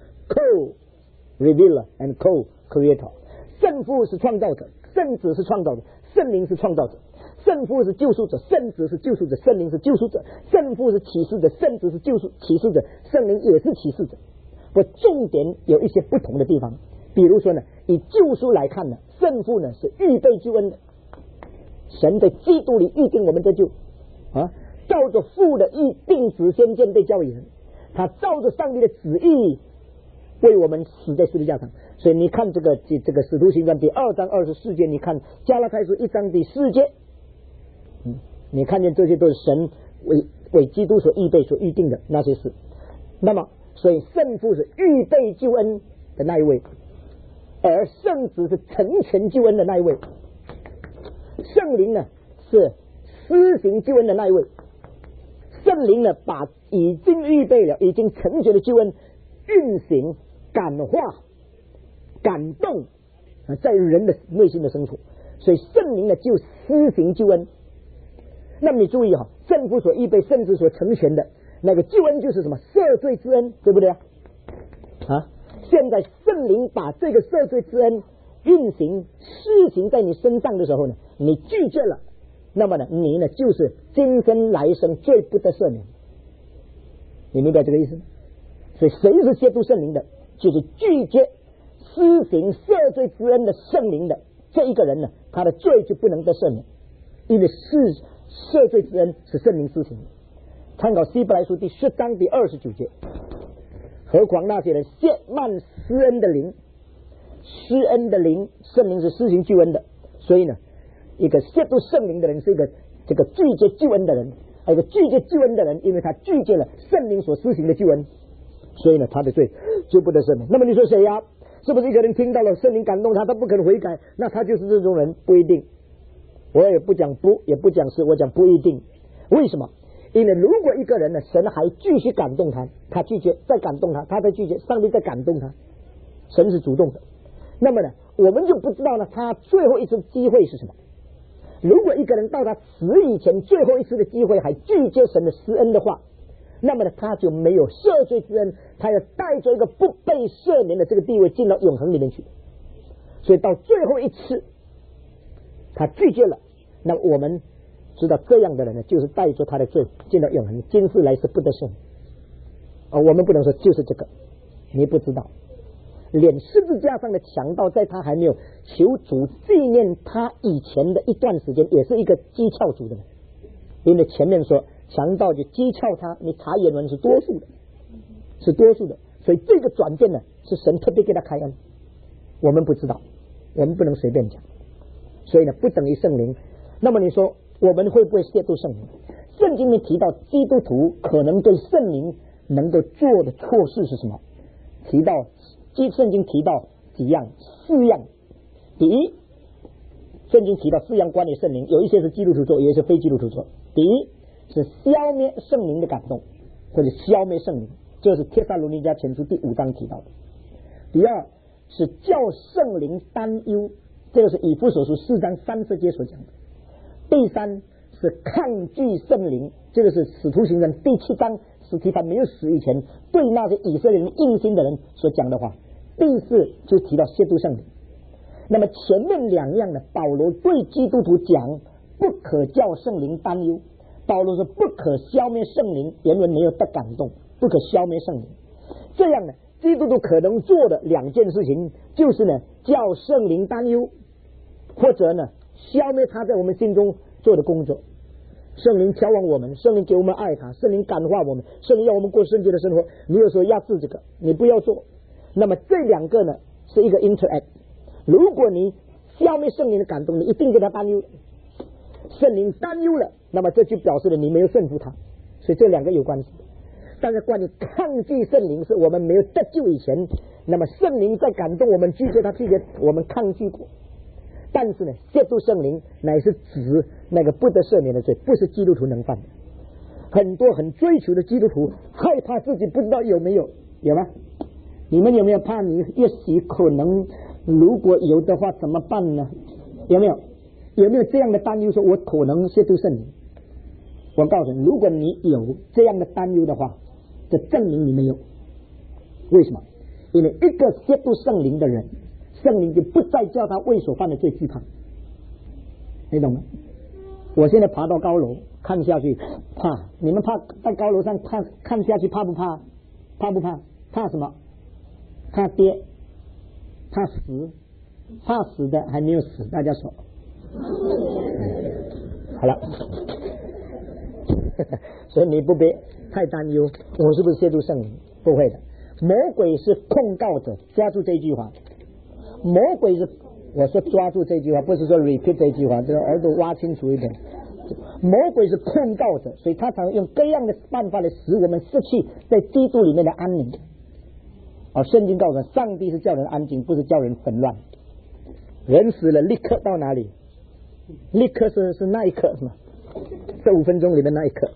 Co-Revealer, and Co-Creator。圣父是创造者，圣子是创造者，圣灵是创造者。圣父是救赎者，圣子是救赎者，圣灵是救赎者。圣父是启示者，圣子是启示者，圣灵也是启示者。不，重点有一些不同的地方。比如说呢，以救赎来看呢，圣父呢是预备救恩的，神在基督里预定我们得救啊，照着父的意定旨先见被交与人，他照着上帝的旨意为我们死在十字架上。所以你看这个使徒行传第2章24节，你看加拉太书1章第4节，你看见这些都是神为基督所预备所预定的那些事。那么所以圣父是预备救恩的那一位，而圣子是成全救恩的那一位，圣灵呢是施行救恩的那一位。圣灵呢把已经预备了已经成全的救恩运行感化感动在人的内心的深处，所以圣灵呢就施行救恩。那么你注意哈，圣父所预备，圣子所成全的那个救恩就是什么？赦罪之恩，对不对啊？现在圣灵把这个赦罪之恩运行施行在你身上的时候呢，你拒绝了，那么呢，你呢就是今生来生罪不得赦免。你明白这个意思？所以谁是亵渎圣灵的？就是拒绝施行赦罪之恩的圣灵的这一个人呢，他的罪就不能得赦免，因为赦罪之恩是圣灵施行的。参考希伯来书第10章第29节，何况那些人亵慢施恩的灵，施恩的灵，圣灵是施行救恩的，所以呢，一个亵渎圣灵的人是一个这个拒绝救恩的人，一个拒绝救恩的人，因为他拒绝了圣灵所施行的救恩，所以呢，他的罪就不得赦免。那么你说谁呀？是不是一个人听到了圣灵感动他，他不肯悔改，那他就是这种人？不一定。我也不讲不，也不讲是，我讲不一定。为什么？因为如果一个人呢，神还继续感动他，他拒绝，再感动他，他再拒绝，上帝再感动他，神是主动的。那么呢，我们就不知道呢，他最后一次机会是什么。如果一个人到他死以前最后一次的机会还拒绝神的施恩的话，那么呢，他就没有赦罪之恩，他要带着一个不被赦免的这个地位进到永恒里面去。所以到最后一次他拒绝了，那么我们知道这样的人呢，就是带着他的罪进到永恒，今世来世不得赦免。我们不能说就是这个，你不知道，连十字架上的强盗，在他还没有求主纪念他以前的一段时间，也是一个讥诮主的人，因为前面说强盗就讥诮他，你查原文是多数的，是多数的，所以这个转变呢，是神特别给他开恩，我们不知道，我们不能随便讲，所以呢，不等于圣灵。那么你说我们会不会亵渎圣灵？圣经里提到基督徒可能对圣灵能够做的错事是什么？圣经提到4样。第一，圣经提到4样关于圣灵，有一些是基督徒做，有一些非基督徒做。第一是消灭圣灵的感动，或者消灭圣灵，这是帖撒罗尼迦前书第5章提到的。第二是叫圣灵担忧，这个是以弗所书4章30节所讲的。第三是抗拒圣灵，这个是使徒行传第7章司提反没有死以前对那些以色列人硬心的人所讲的话。第四就提到亵渎圣灵。 那么前面两样呢，保罗对基督徒讲不可叫圣灵担忧，保罗说不可消灭圣灵，原文没有得感动，不可消灭圣灵。这样呢，基督徒可能做的两件事情就是呢，叫圣灵担忧，或者呢消灭他在我们心中做的工作。圣灵调往我们，圣灵给我们爱他，圣灵感化我们，圣灵要我们过圣洁的生活。你有时候压制这个，你不要做。那么这两个呢是一个 interact。如果你消灭圣灵的感动，你一定给他担忧。圣灵担忧了，那么这就表示了你没有顺服他，所以这两个有关系。但是关于抗拒圣灵，是我们没有得救以前，那么圣灵在感动我们拒绝他，拒绝我们抗拒过。但是呢，亵渎圣灵乃是指那个不得赦免的罪，不是基督徒能犯的。很多很追求的基督徒害怕自己不知道有没有，有吗？你们有没有怕你也许可能如果有的话怎么办呢？有没有？有没有这样的担忧说我可能亵渎圣灵？我告诉你，如果你有这样的担忧的话，这证明你没有。为什么？因为一个亵渎圣灵的人，圣灵就不再叫他为所犯的罪惧怕。你懂吗？我现在爬到高楼看下去怕，你们怕在高楼上看下去怕不怕？怕不怕？怕什么？怕跌，怕死，怕死的还没有死，大家说好了所以你不必太担忧我是不是亵渎圣灵，不会的。魔鬼是控告者，抓住这句话。魔鬼是，我说抓住这句话，不是说 repeat 这句话，这个耳朵挖清楚一点。魔鬼是控告者，所以他常用各样的办法来使我们失去在基督里面的安宁。而圣经告诉上帝是叫人安静，不是叫人纷乱。人死了立刻到哪里？立刻是那一刻，是吗？这5分钟里面那一刻。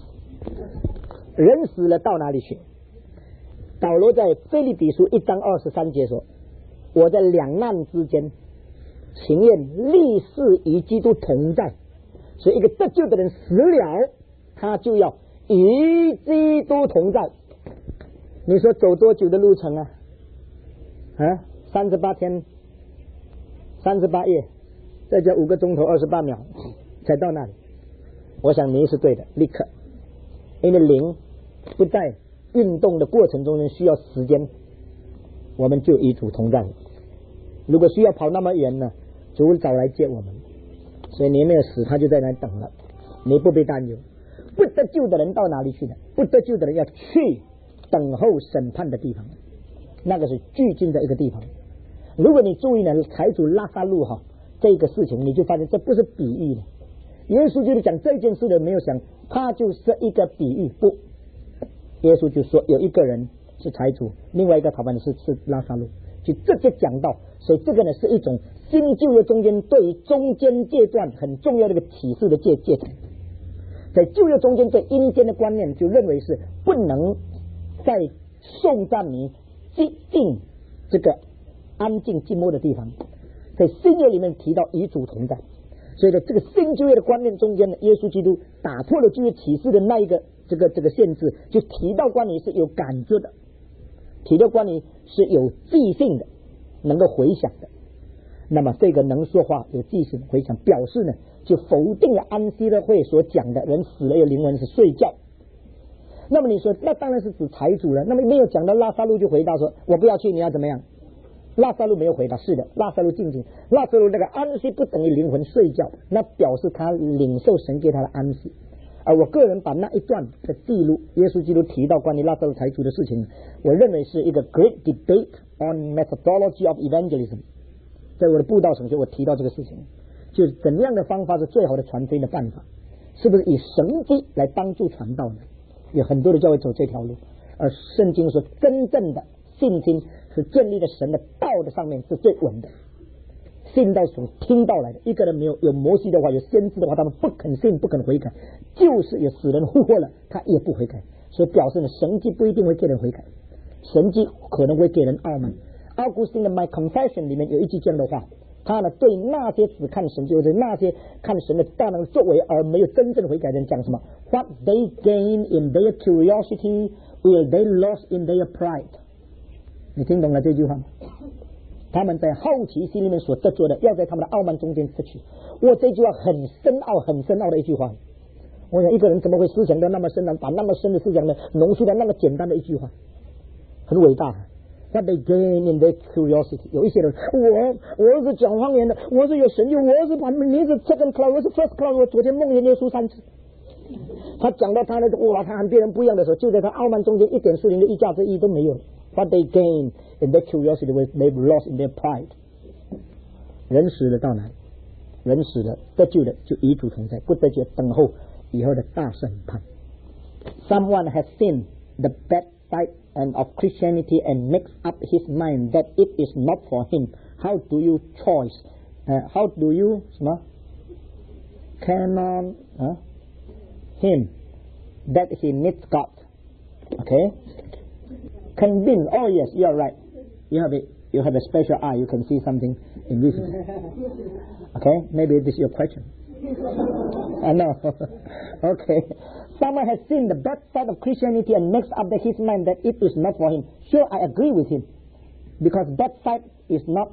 人死了到哪里去？保罗在腓立比书1章23节说，我在两难之间情愿立誓与基督同在。所以一个得救的人死了，他就要与基督同在。你说走多久的路程啊？38天38夜，再加5个钟头28秒才到那里。我想你是对的，立刻。因为灵不在运动的过程中需要时间，我们就与主同在。如果需要跑那么远呢，主早来接我们。所以你没有死，他就在那等了，你不必担忧。不得救的人到哪里去呢？不得救的人要去等候审判的地方，那个是聚集的一个地方。如果你注意呢，财主拉撒路这个事情，你就发现这不是比喻的。耶稣就是讲这件事的，没有想他就是一个比喻，不，耶稣就说有一个人是财主，另外一个讨饭的是拉撒路，就直接讲到。所以这个呢是一种新旧约中间对于中间阶段很重要的一个启示的阶层。在旧约中间对阴间的观念就认为是不能在颂赞你接近这个安静寂寞的地方，在新约里面提到与主同在。所以呢，这个新旧约的观念中间呢，耶稣基督打破了旧约启示的那一个这个限制，就提到关于是有感觉的，提到关于是有记性的，能够回想的。那么这个能说话有记性回想，表示呢就否定了安息日会所讲的人死了有灵魂是睡觉。那么你说那当然是指财主了。那么没有讲到拉撒路就回答说我不要去，你要怎么样？拉撒路没有回答，是的，拉撒路静静，拉撒路那个安息不等于灵魂睡觉，那表示他领受神给他的安息。而我个人把那一段的记录，耶稣基督提到关于拉撒路财主的事情，我认为是一个 great debate on methodology of evangelism。 在我的布道神学我提到这个事情，就是怎样的方法是最好的传福音的办法，是不是以神迹来帮助传道呢？有很多的教会走这条路，而圣经说真正的信心是建立在神的道的上面，是最稳的。信道从听到来的，一个人没有摩西的话，有先知的话，他们不肯信，不肯悔改，就是有死人复活了，他也不悔改。所以表示呢，神迹不一定会给人悔改，神迹可能会给人傲慢。奥古斯丁的 My Confession 里面有一句这样的话，他呢对那些只看神迹或者那些看神的大能作为而没有真正悔改的人讲什么 What they gain in their curiosity will they lose in their pride。 你听懂了这句话吗？ 他们在好奇心里面所得着的，要在他们的傲慢中间失去。我这句话很深奥、很深奥的一句话。我想一个人怎么会思想到那么深呢？把那么深的思想呢浓缩到那么简单的一句话，很伟大。What they gain in their curiosity。有一些人，我是讲方言的，我是有神就，我是你是 second class， 我是 first class， 我昨天梦见耶稣3次。他讲到他的哇，他和别人不一样的时候，就在他傲慢中间一点属灵的一价之意都没有。What they gain in their curiosity was they've lost in their pride。人死了到哪里？人死了得救的就与主同在，不得救等候以后的大审判。Someone has seen the bad side and of Christianity and makes up his mind that it is not for him. How do you choice? How do you canon him that he needs God? Okay? Convince. Oh yes, you are right. You have a special eye. You can see something invisible. Okay? Maybe this is your question. No. Okay. Someone has seen the bad side of Christianity and makes up his mind that it is not for him. Sure, I agree with him. Because that side is not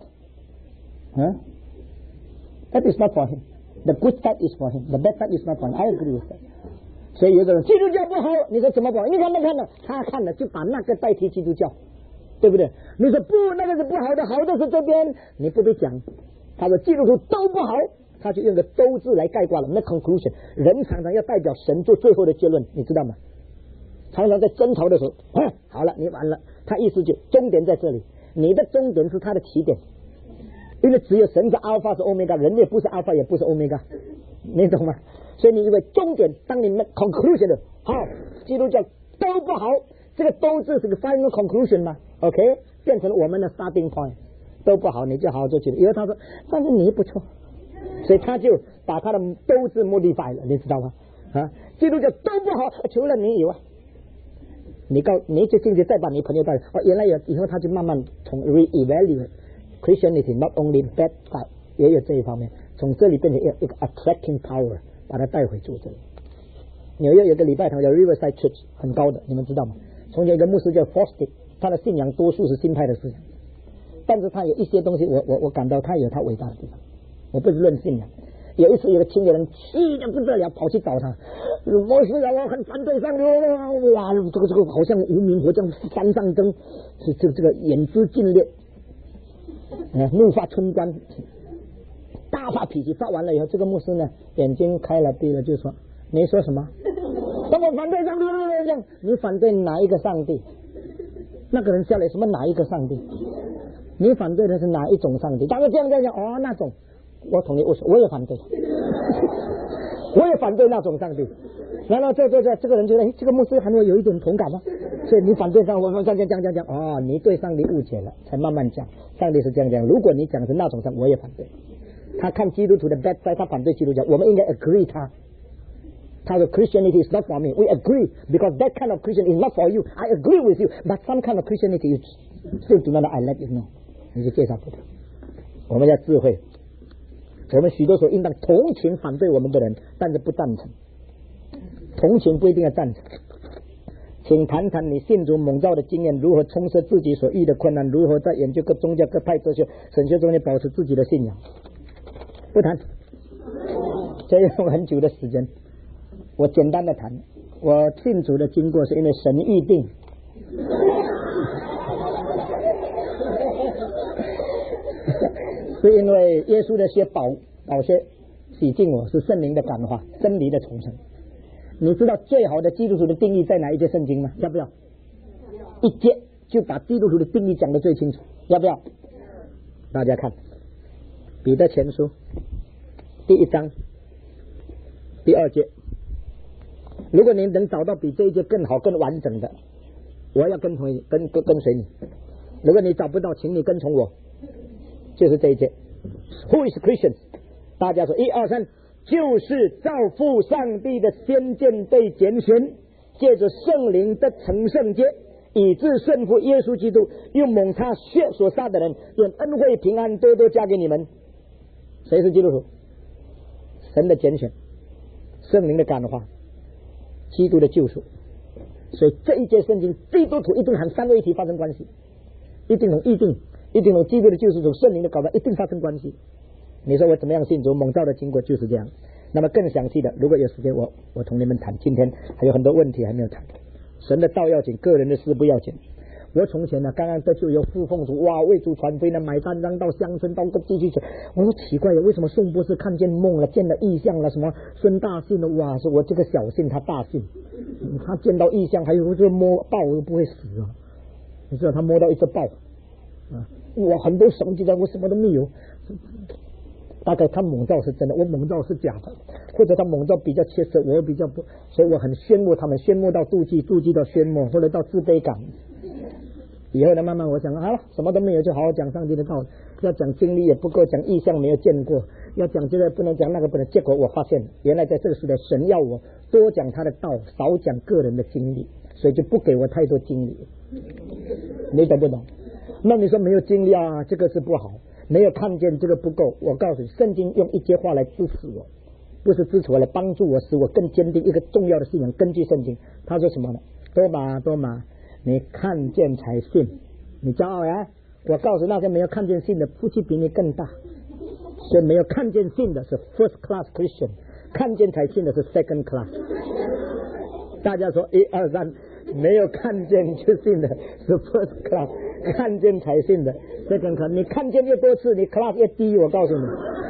that is not for him. The good side is for him. The bad side is not for him. I agree with that. 所以有的人基督教不好，你说怎么不好？你看了，他看了就把那个代替基督教，对不对？你说不，那个是不好的，好的是这边，你不必讲。他说基督徒都不好，他就用个都字来概括了。那 conclusion， 人常常要代表神做最后的结论，你知道吗？常常在争吵的时候，好了，你完了，他意思就终点在这里，你的终点是他的起点，因为只有神是 alpha 是 omega， 人类不是 alpha 也不是 omega， 你懂吗？所以你以为终点，当你们 conclusion 的好，基督教都不好，这个都字是个 final conclusion 吗 ？OK， 变成了我们的 starting point， 都不好，你就好好做基督。因为他说，但是你不错，所以他就把他的都字 modify 了，你知道吗？啊，基督教都不好，除了你以外，你就进去再把你朋友带来，原来有，以后他就慢慢从 re-evaluate Christianity not only bad side， 也有这一方面，从这里变成一个 attracting power。把他带回住这里。纽约有个礼拜堂叫 Riverside Church， 很高的，你们知道吗？从前有个牧师叫 Fosdick， 他的信仰多数是新派的思想，但是他有一些东西，我感到他有他伟大的地方。我不是论信仰。有一次有个青年人气得不得了，跑去找他，牧师啊，我很反对上流，哇，这个好像无名火这样翻上灯，是这个眼珠尽裂，怒发冲冠。大发脾气，发完了以后，这个牧师呢眼睛开了闭了，就说：“你说什么？当我反对上帝，你反对哪一个上帝？”那个人笑了，什么哪一个上帝？你反对的是哪一种上帝？他说这样哦，那种，我同意，我也反对，我也反对那种上帝。然后这个人觉得，这个牧师和我有一点同感吗？所以你反对上，我讲，哦，你对上帝误解了，才慢慢讲，上帝是这样讲。如果你讲是那种上，我也反对。他看基督徒的 bad side， 他反对基督教，我们应该 agree 他说 Christianity is not for me. We agree because that kind of Christian is not for you. I agree with you, but some kind of Christianity you still do not. I let you know. 你就介绍给他。我们要智慧，我们许多时候应当同情反对我们的人，但是不赞成。同情不一定要赞成。请谈谈你信主蒙召的经验，如何充实自己所遇的困难，如何在研究各宗教、各派哲学、神学中间保持自己的信仰。不谈，这用很久的时间。我简单的谈，我信主的经过是因为神预定，是因为耶稣的宝血洗净我，是圣灵的感化，真理的重生。你知道最好的基督徒的定义在哪一节圣经吗？要不要？一节就把基督徒的定义讲得最清楚，要不要？大家看彼得前书第1章第2节。如果您能找到比这一节更好更完整的，我要跟随你。如果你找不到，请你跟从我，就是这一节。Who is Christian？ 大家说1、2、3，就是造父上帝的先见被拣选，借着圣灵的成圣洁，以致顺服耶稣基督，用蒙他血所杀的人，愿恩惠平安多多加给你们。谁是基督徒？神的拣选，圣灵的感化，基督的救赎。所以这一节圣经，基督徒一定和三位一体发生关系，一定同预定一定从基督的救赎主圣灵的搞到一定发生关系。你说我怎么样信主？蒙召的经过就是这样。那么更详细的，如果有时间我同你们谈，今天还有很多问题还没有谈。神的道要紧，个人的事不要紧。我从前呢，刚刚得救有侍奉主，哇，为主传福音呢，买单张到乡村到各地去。我说奇怪了，为什么宋博士看见梦了，见了异象了，什么孙大信了，哇，说我这个小信他大信，他见到异象，还有这摸豹都不会死啊，你知道他摸到一只豹啊，我很多神迹的，我什么都没有。大概他蒙召是真的，我蒙召是假的，或者他蒙召比较切实，我比较不，所以我很羡慕他们，羡慕到妒忌，妒忌到羡慕，后来到自卑感。以后呢，慢慢我想好了，什么都没有，就好好讲上帝的道理。要讲经历也不够，讲异象没有见过，要讲这个不能讲那个不能。结果我发现，原来在这个时代，神要我多讲他的道，少讲个人的经历，所以就不给我太多经历。你懂不懂？那你说没有经历啊，这个是不好。没有看见这个不够，我告诉你，圣经用一节话来支持我，不是支持我，来帮助我，使我更坚定一个重要的信仰。根据圣经，他说什么呢？多马，你看见才信，你骄傲呀！我告诉那些没有看见信的，福气比你更大。所以没有看见信的是 first class Christian， 看见才信的是 second class。大家说1、2、3，没有看见就信的是 first class， 看见才信的 second class。你看见越多次，你 class 越低，我告诉你。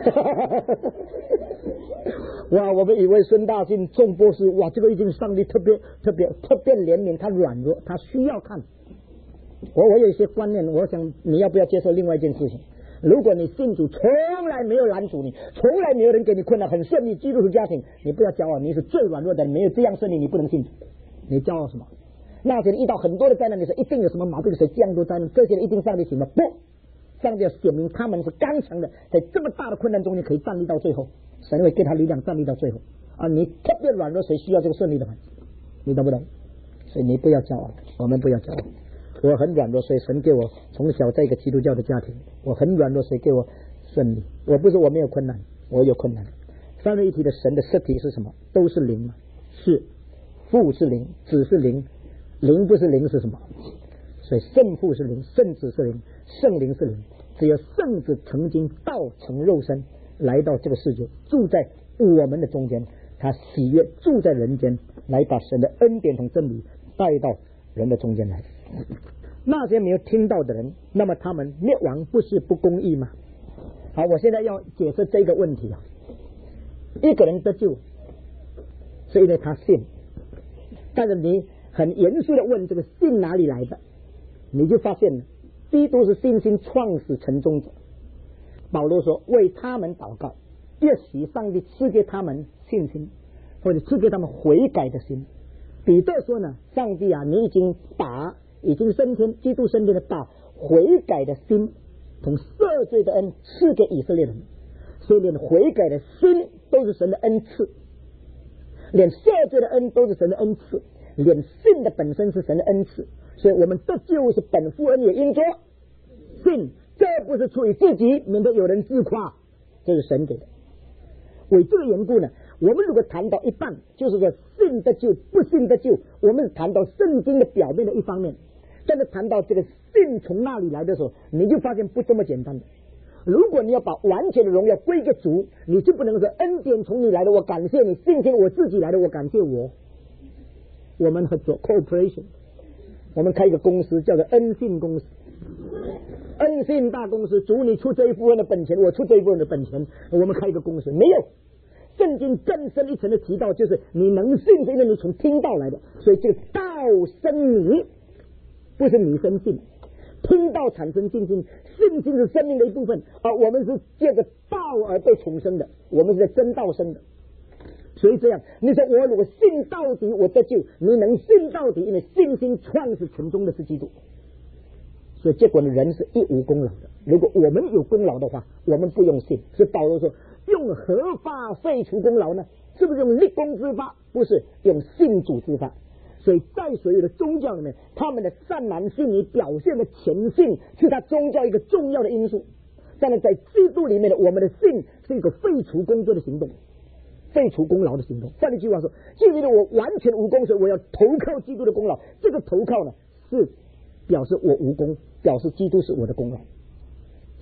哇，我们以为孙大信众博士，哇，这个一定上帝特别怜悯他软弱，他需要看。我有一些观念，我想你要不要接受另外一件事情？如果你信主从来没有拦阻你，从来没有人给你困难，很顺利，基督徒家庭，你不要骄傲，你是最软弱的，没有这样顺利，你不能信主。你骄傲什么？那些人遇到很多的灾难的时候，一定有什么毛病，谁这样多灾难，这些人一定上帝行了不？上帝要显明他们是刚强的，在这么大的困难中，你可以站立到最后，神会给他力量站立到最后啊！你特别软弱，谁需要这个顺利的环境？你懂不懂？所以你不要骄傲，我们不要骄傲。我很软弱，所以神给我从小在一个基督教的家庭，我很软弱，所以给我顺利。我不是我没有困难，我有困难。三位一体的神的实体是什么？都是灵嘛？是，父是灵，子是灵，灵不是灵是什么？所以圣父是灵，圣子是灵，圣灵是灵。只有圣子曾经道成肉身来到这个世界，住在我们的中间，他喜悦住在人间，来把神的恩典和真理带到人的中间来。那些没有听到的人，那么他们灭亡不是不公义吗？好，我现在要解释这个问题啊。一个人得救是因为他信，但是你很严肃的问这个信哪里来的，你就发现基督是信心创始成终者。保罗说为他们祷告，也许上帝赐给他们信心，或者赐给他们悔改的心。彼得说呢，上帝啊，你已经升天，基督升天的把悔改的心同赦罪的恩赐给以色列人，所以连悔改的心都是神的恩赐，连赦罪的恩都是神的恩赐，连信的本身是神的恩赐。所以我们得救是本乎恩，也因着信，这不是出于自己，免得有人自夸，这是神给的。为这个缘故呢，我们如果谈到一半，就是说信得救不信得救，我们谈到圣经的表面的一方面，但是谈到这个信从哪里来的时候，你就发现不这么简单的。如果你要把完全的荣耀归给主，你就不能说恩典从你来的，我感谢你；信心我自己来的，我感谢我。我们合作 cooperation， 我们开一个公司叫做恩信公司，恩信大公司，主你出这一部分的本钱，我出这一部分的本钱，我们开一个公司。没有，圣经更深一层的提到，就是你能信是因为你从听道来的，所以这个道生你，不是你生信，听道产生信心，信心是生命的一部分，而我们是借着道而被重生的，我们是在真道生的。所以这样，你说我如果信到底我得救，你能信到底，因为信心创始成终的是基督。所以结果呢，人是一无功劳的。如果我们有功劳的话，我们不用信。所以保罗说，用何法废除功劳呢？是不是用立功之法？不是，用信主之法。所以在所有的宗教里面，他们的善男信女表现的虔信是他宗教一个重要的因素。但是在基督里面的我们的信是一个废除工作的行动，废除功劳的行动。换一句话说，就因为我完全无功，所以我要投靠基督的功劳。这个投靠呢，是表示我无功，表示基督是我的功劳。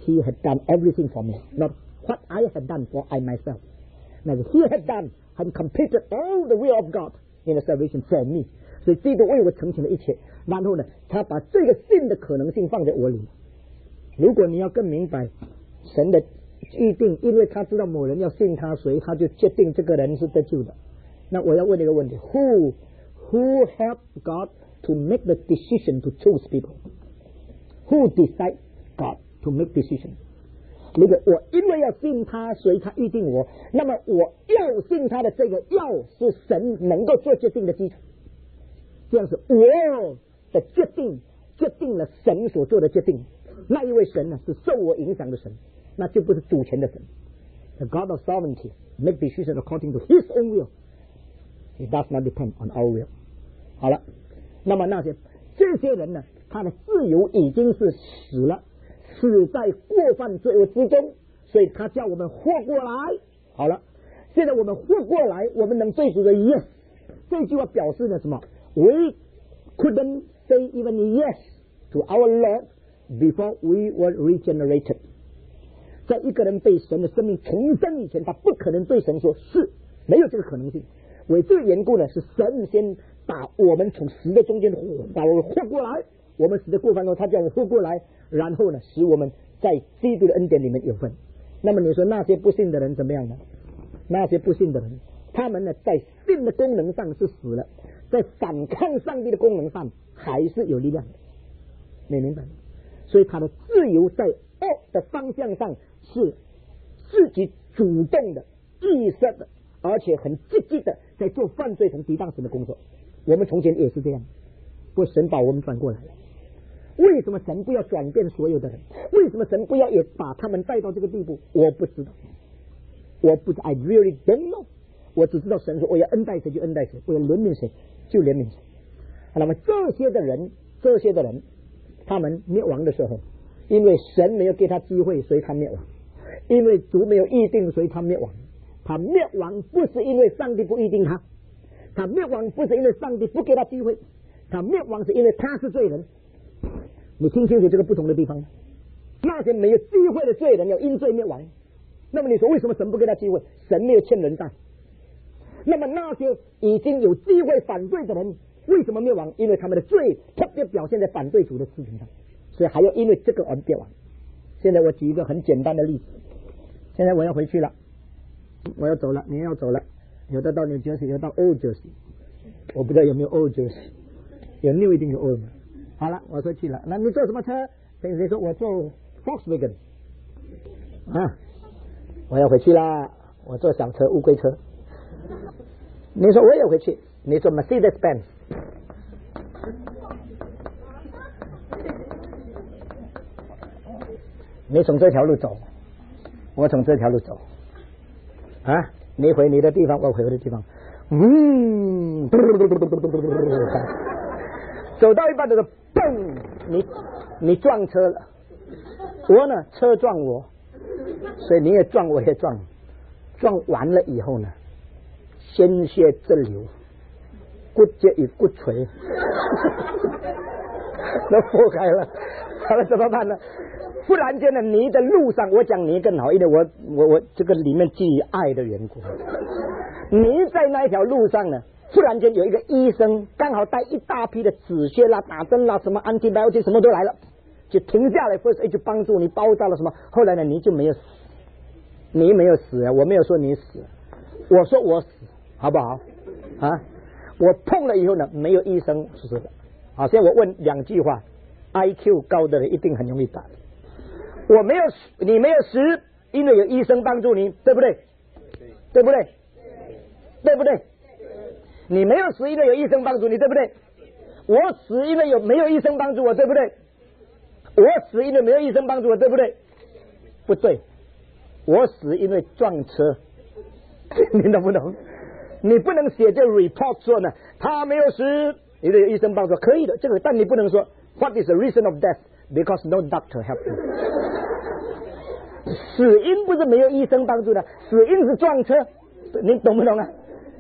He had done everything for me, not what I had done for I myself. 那个 He had done had completed all the will of God in the salvation for me. 所以基督为我成全了一切。然后呢，他把这个信的可能性放在我里。如果你要更明白神的预定，因为他知道某人要信他，所以他就决定这个人是得救的。那我要问一个问题 ：Who helped God to make the decision to choose people? Who decide God to make decision? 如果我因为要信他，所以他预定我，那么我要信他的这个要是神能够做决定的基础。这样是我的决定决定了神所做的决定。那一位神呢，是受我影响的神，那就不是主权的神。The God of sovereignty make decision according to His own will. It does not depend on our will. 好了，那么这些人呢，他的自由已经是死了，死在过犯罪恶之中，所以他叫我们活过来。好了，现在我们活过来，我们能对主的 yes。这句话表示了什么？ We couldn't say even yes to our Lord before we were regenerated. 在一个人被神的生命重生以前，他不可能对神说是，没有这个可能性。为这个缘故呢，是神先把我们从死的中间把我们活过来，我们死的过犯中，他叫我们活过来，然后呢，使我们在基督的恩典里面有份。那么你说那些不信的人怎么样呢？那些不信的人，他们呢，在信的功能上是死了，在反抗上帝的功能上还是有力量的，你明白吗？所以他的自由在恶的方向上是自己主动的、意识的，而且很积极的在做犯罪同抵挡神的工作。我们从前也是这样，不过神把我们转过来了。为什么神不要转变所有的人？为什么神不要也把他们带到这个地步？我不知道，I really don't know。我只知道神说我要恩待谁就恩待谁，我要怜悯谁就怜悯谁。那么这些的人，他们灭亡的时候，因为神没有给他机会，所以他灭亡；因为主没有预定，所以他灭亡。他灭亡不是因为上帝不预定他，他灭亡不是因为上帝不给他机会，他灭亡是因为他是罪人。你听清楚这个不同的地方。那些没有机会的罪人要因罪灭亡，那么你说为什么神不给他机会？神没有欠人债。那么那些已经有机会反对的人为什么灭亡？因为他们的罪特别表现在反对主的事情上，所以还要因为这个而灭亡。现在我举一个很简单的例子，现在我要回去了，我要走了，你要走了，有的到 New Jersey， 有的到 Old Jersey， 我不知道有没有 Old Jersey， 有 New 一定有 Old。 好了，我说去了，那你坐什么车？谁说我坐 Volkswagen 啊？我要回去啦，我坐小车乌龟车。你说我也回去，你说 Mercedes-Benz， 你从这条路走，我从这条路走啊，你回你的地方，我回我的地方，走到一半的时候，嘣，你撞车了，我呢车撞我，所以你也撞我也撞，撞完了以后呢，鲜血直流，骨节与骨髓都破开了，好了怎么办呢？忽然间呢，你的路上，我讲你更好，因为我这个里面基于爱的缘故，你在那一条路上呢，忽然间有一个医生刚好带一大批的止血啦、打针啦、什么 antibiotic 什么都来了，就停下来 first aid 就帮助你包扎了什么，后来呢你就没有死，你没有死啊，我没有说你死，我说我死，好不好啊？我碰了以后呢，没有医生是的。好，现在我问两句话 ，IQ 高的人一定很容易打。我没有死，你没有死，因为有医生帮助你，对不对？对不对？对不对？你没有死，因为有医生帮助你，对不对？我死，因为没有医生帮助我，对不对？我死，因为没有医生帮助我，对不对？不对，我死因为撞车，你懂不懂？你不能写这 report 说呢，他没有死，因为有医生帮助，可以的，这个，但你不能说 What is the reason of death? Because no doctor helped you. 死因不是没有医生帮助的，死因是撞车，你懂不懂啊？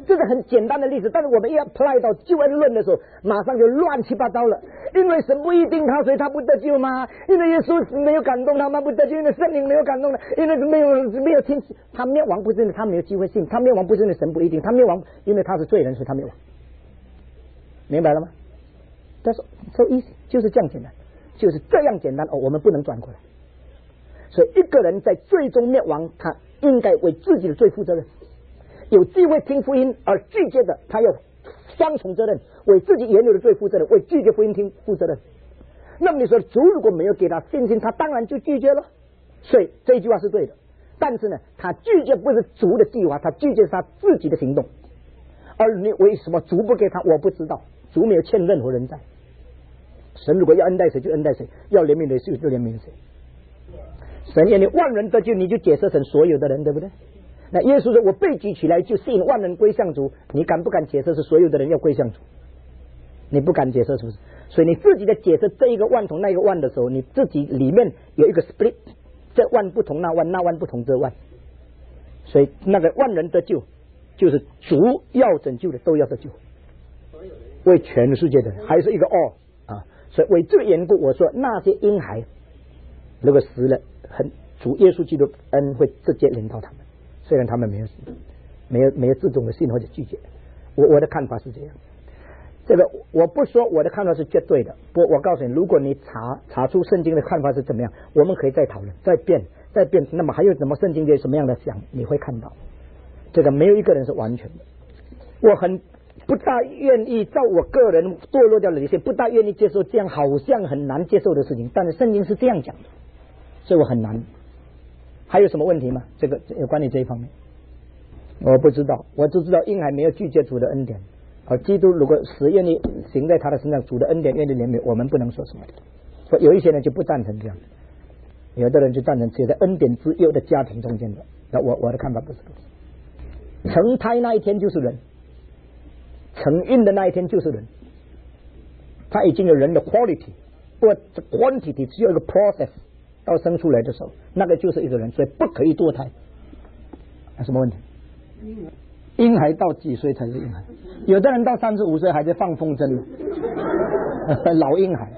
这是很简单的例子，但是我们一 apply 到救恩论的时候，马上就乱七八糟了。因为神不一定他，所以他不得救吗？因为耶稣没有感动他们不得救，因为圣灵没有感动的，因为没有听他灭亡不是因为他没有机会信，他灭亡不是因为神不一定，他灭亡因为他是罪人，所以他灭亡。明白了吗？但是 so easy 就是这样简单，就是这样简单哦，我们不能转过来。所以一个人在最终灭亡，他应该为自己的罪负责任。有机会听福音而拒绝的，他有双重责任，为自己原有的罪负责任，为拒绝福音听负责任。那么你说主如果没有给他信心，他当然就拒绝了。所以这一句话是对的，但是呢，他拒绝不是主的计划，他拒绝是他自己的行动。而你为什么主不给他，我不知道，主没有欠任何人债。神如果要恩待谁就恩待谁，要怜悯谁就怜悯谁。神愿你万人得救，你就解释成所有的人，对不对？那耶稣说我被举起来就吸引万人归向主，你敢不敢解释是所有的人要归向主？你不敢解释，是不是？所以你自己的解释这一个万同那一个万的时候，你自己里面有一个 split， 这万不同那万，那万不同这万。所以那个万人得救就是主要拯救的都要得救，为全世界的还是一个 all 啊。所以为这个缘故，我说那些婴孩如果死了，主耶稣基督恩会直接临到他们，虽然他们没有自动的信或者拒绝。我的看法是这样。这个我不说我的看法是绝对的，不，我告诉你，如果你查出圣经的看法是怎么样，我们可以再讨论，再变。那么还有什么圣经有什么样的想，你会看到，这个没有一个人是完全的。我很不大愿意，照我个人堕落掉了一些，不大愿意接受这样好像很难接受的事情，但是圣经是这样讲的，所以我很难。还有什么问题吗？这个有关于这一方面，我不知道，我只知道婴孩没有拒绝主的恩典。基督如果死愿意行在他的身上，主的恩典愿意怜悯，我们不能说什么。说有一些人就不赞成这样，有的人就赞成只有在恩典之佑的家庭中间的。那我的看法不是。成胎那一天就是人，成孕的那一天就是人，他已经有人的 quality， 不 quantity 只有一个 process， 到生出来的时候，那个就是一个人，所以不可以堕胎。有什么问题？婴孩到几岁才是婴孩？有的人到35岁还在放风筝呢，老婴孩。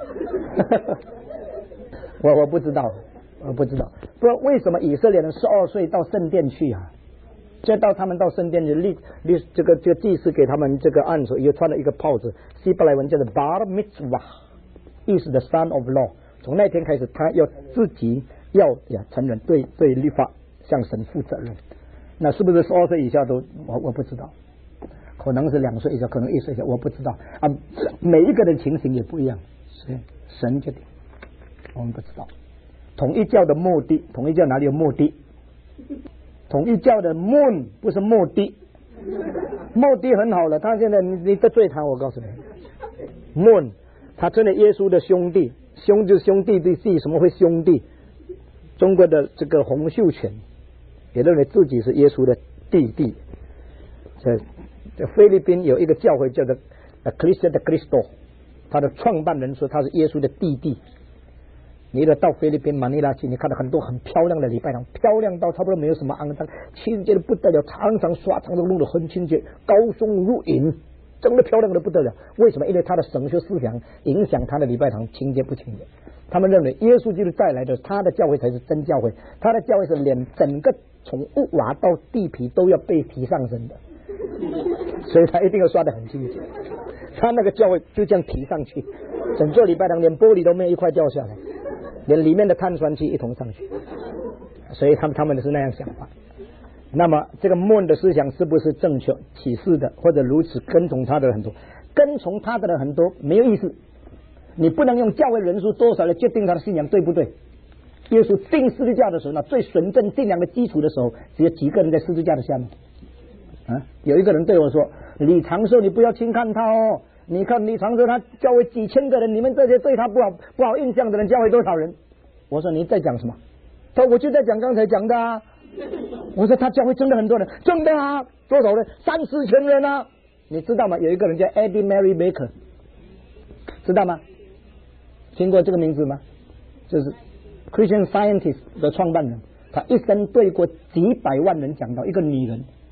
我不知道，不知道为什么以色列人12岁到圣殿去啊？他们到圣殿就这个祭司给他们这个按手，又穿了一个袍子，希伯来文叫做 Bar Mitzvah， 意思的 Son of Law。从那天开始，他要自己要承认对律法向神负责任。那是不是12岁以下都我不知道，可能是2岁以下，可能1岁以下，我不知道啊。每一个人情形也不一样，所以神决定，我们不知道。统一教的目的，统一教哪里有目的？统一教的 moon 不是目的，目的很好了。他现在你得罪他，我告诉你 ，moon 他真的耶稣的兄弟，就是兄弟的弟，什么会兄弟？中国的这个洪秀全也认为自己是耶稣的弟弟。在菲律宾有一个教会叫做 Cristo de Cristo， 他的创办人说他是耶稣的弟弟。你到菲律宾马尼拉去，你看到很多很漂亮的礼拜堂，漂亮到差不多没有什么肮脏，清洁的不得了，常常刷，常常弄得很清洁，高松如银，真的漂亮的不得了。为什么？因为他的神学思想影响他的礼拜堂清洁不清洁。他们认为耶稣基督带来的他的教会才是真教会，他的教会是连整个从屋瓦到地皮都要被提上身的，所以他一定要刷得很清洁。他那个教会就这样提上去，整座礼拜堂连玻璃都没有一块掉下来，连里面的碳酸气一同上去，所以他们是那样想法。那么这个梦的思想是不是正确启示的，或者如此跟从他的人很多？跟从他的人很多没有意思，你不能用教会人数多少来决定他的信仰，对不对？耶稣钉十字架的时候呢，最纯正信仰的基础的时候，只有几个人在十字架的下面啊。有一个人对我说：“李长寿，你不要轻看他哦，你看李长寿他教会几千个人，你们这些对他不好印象的人，教会多少人？”我说：“你在讲什么？”他说：“我就在讲刚才讲的啊。”我说：“他教会真的很多人，真的啊，多少人？3-4千人啊，你知道吗？有一个人叫 Eddie Mary Baker， 知道吗？听过这个名字吗？就是 Christian Scientist 的创办人，他一生对过几百万人讲道，一个女人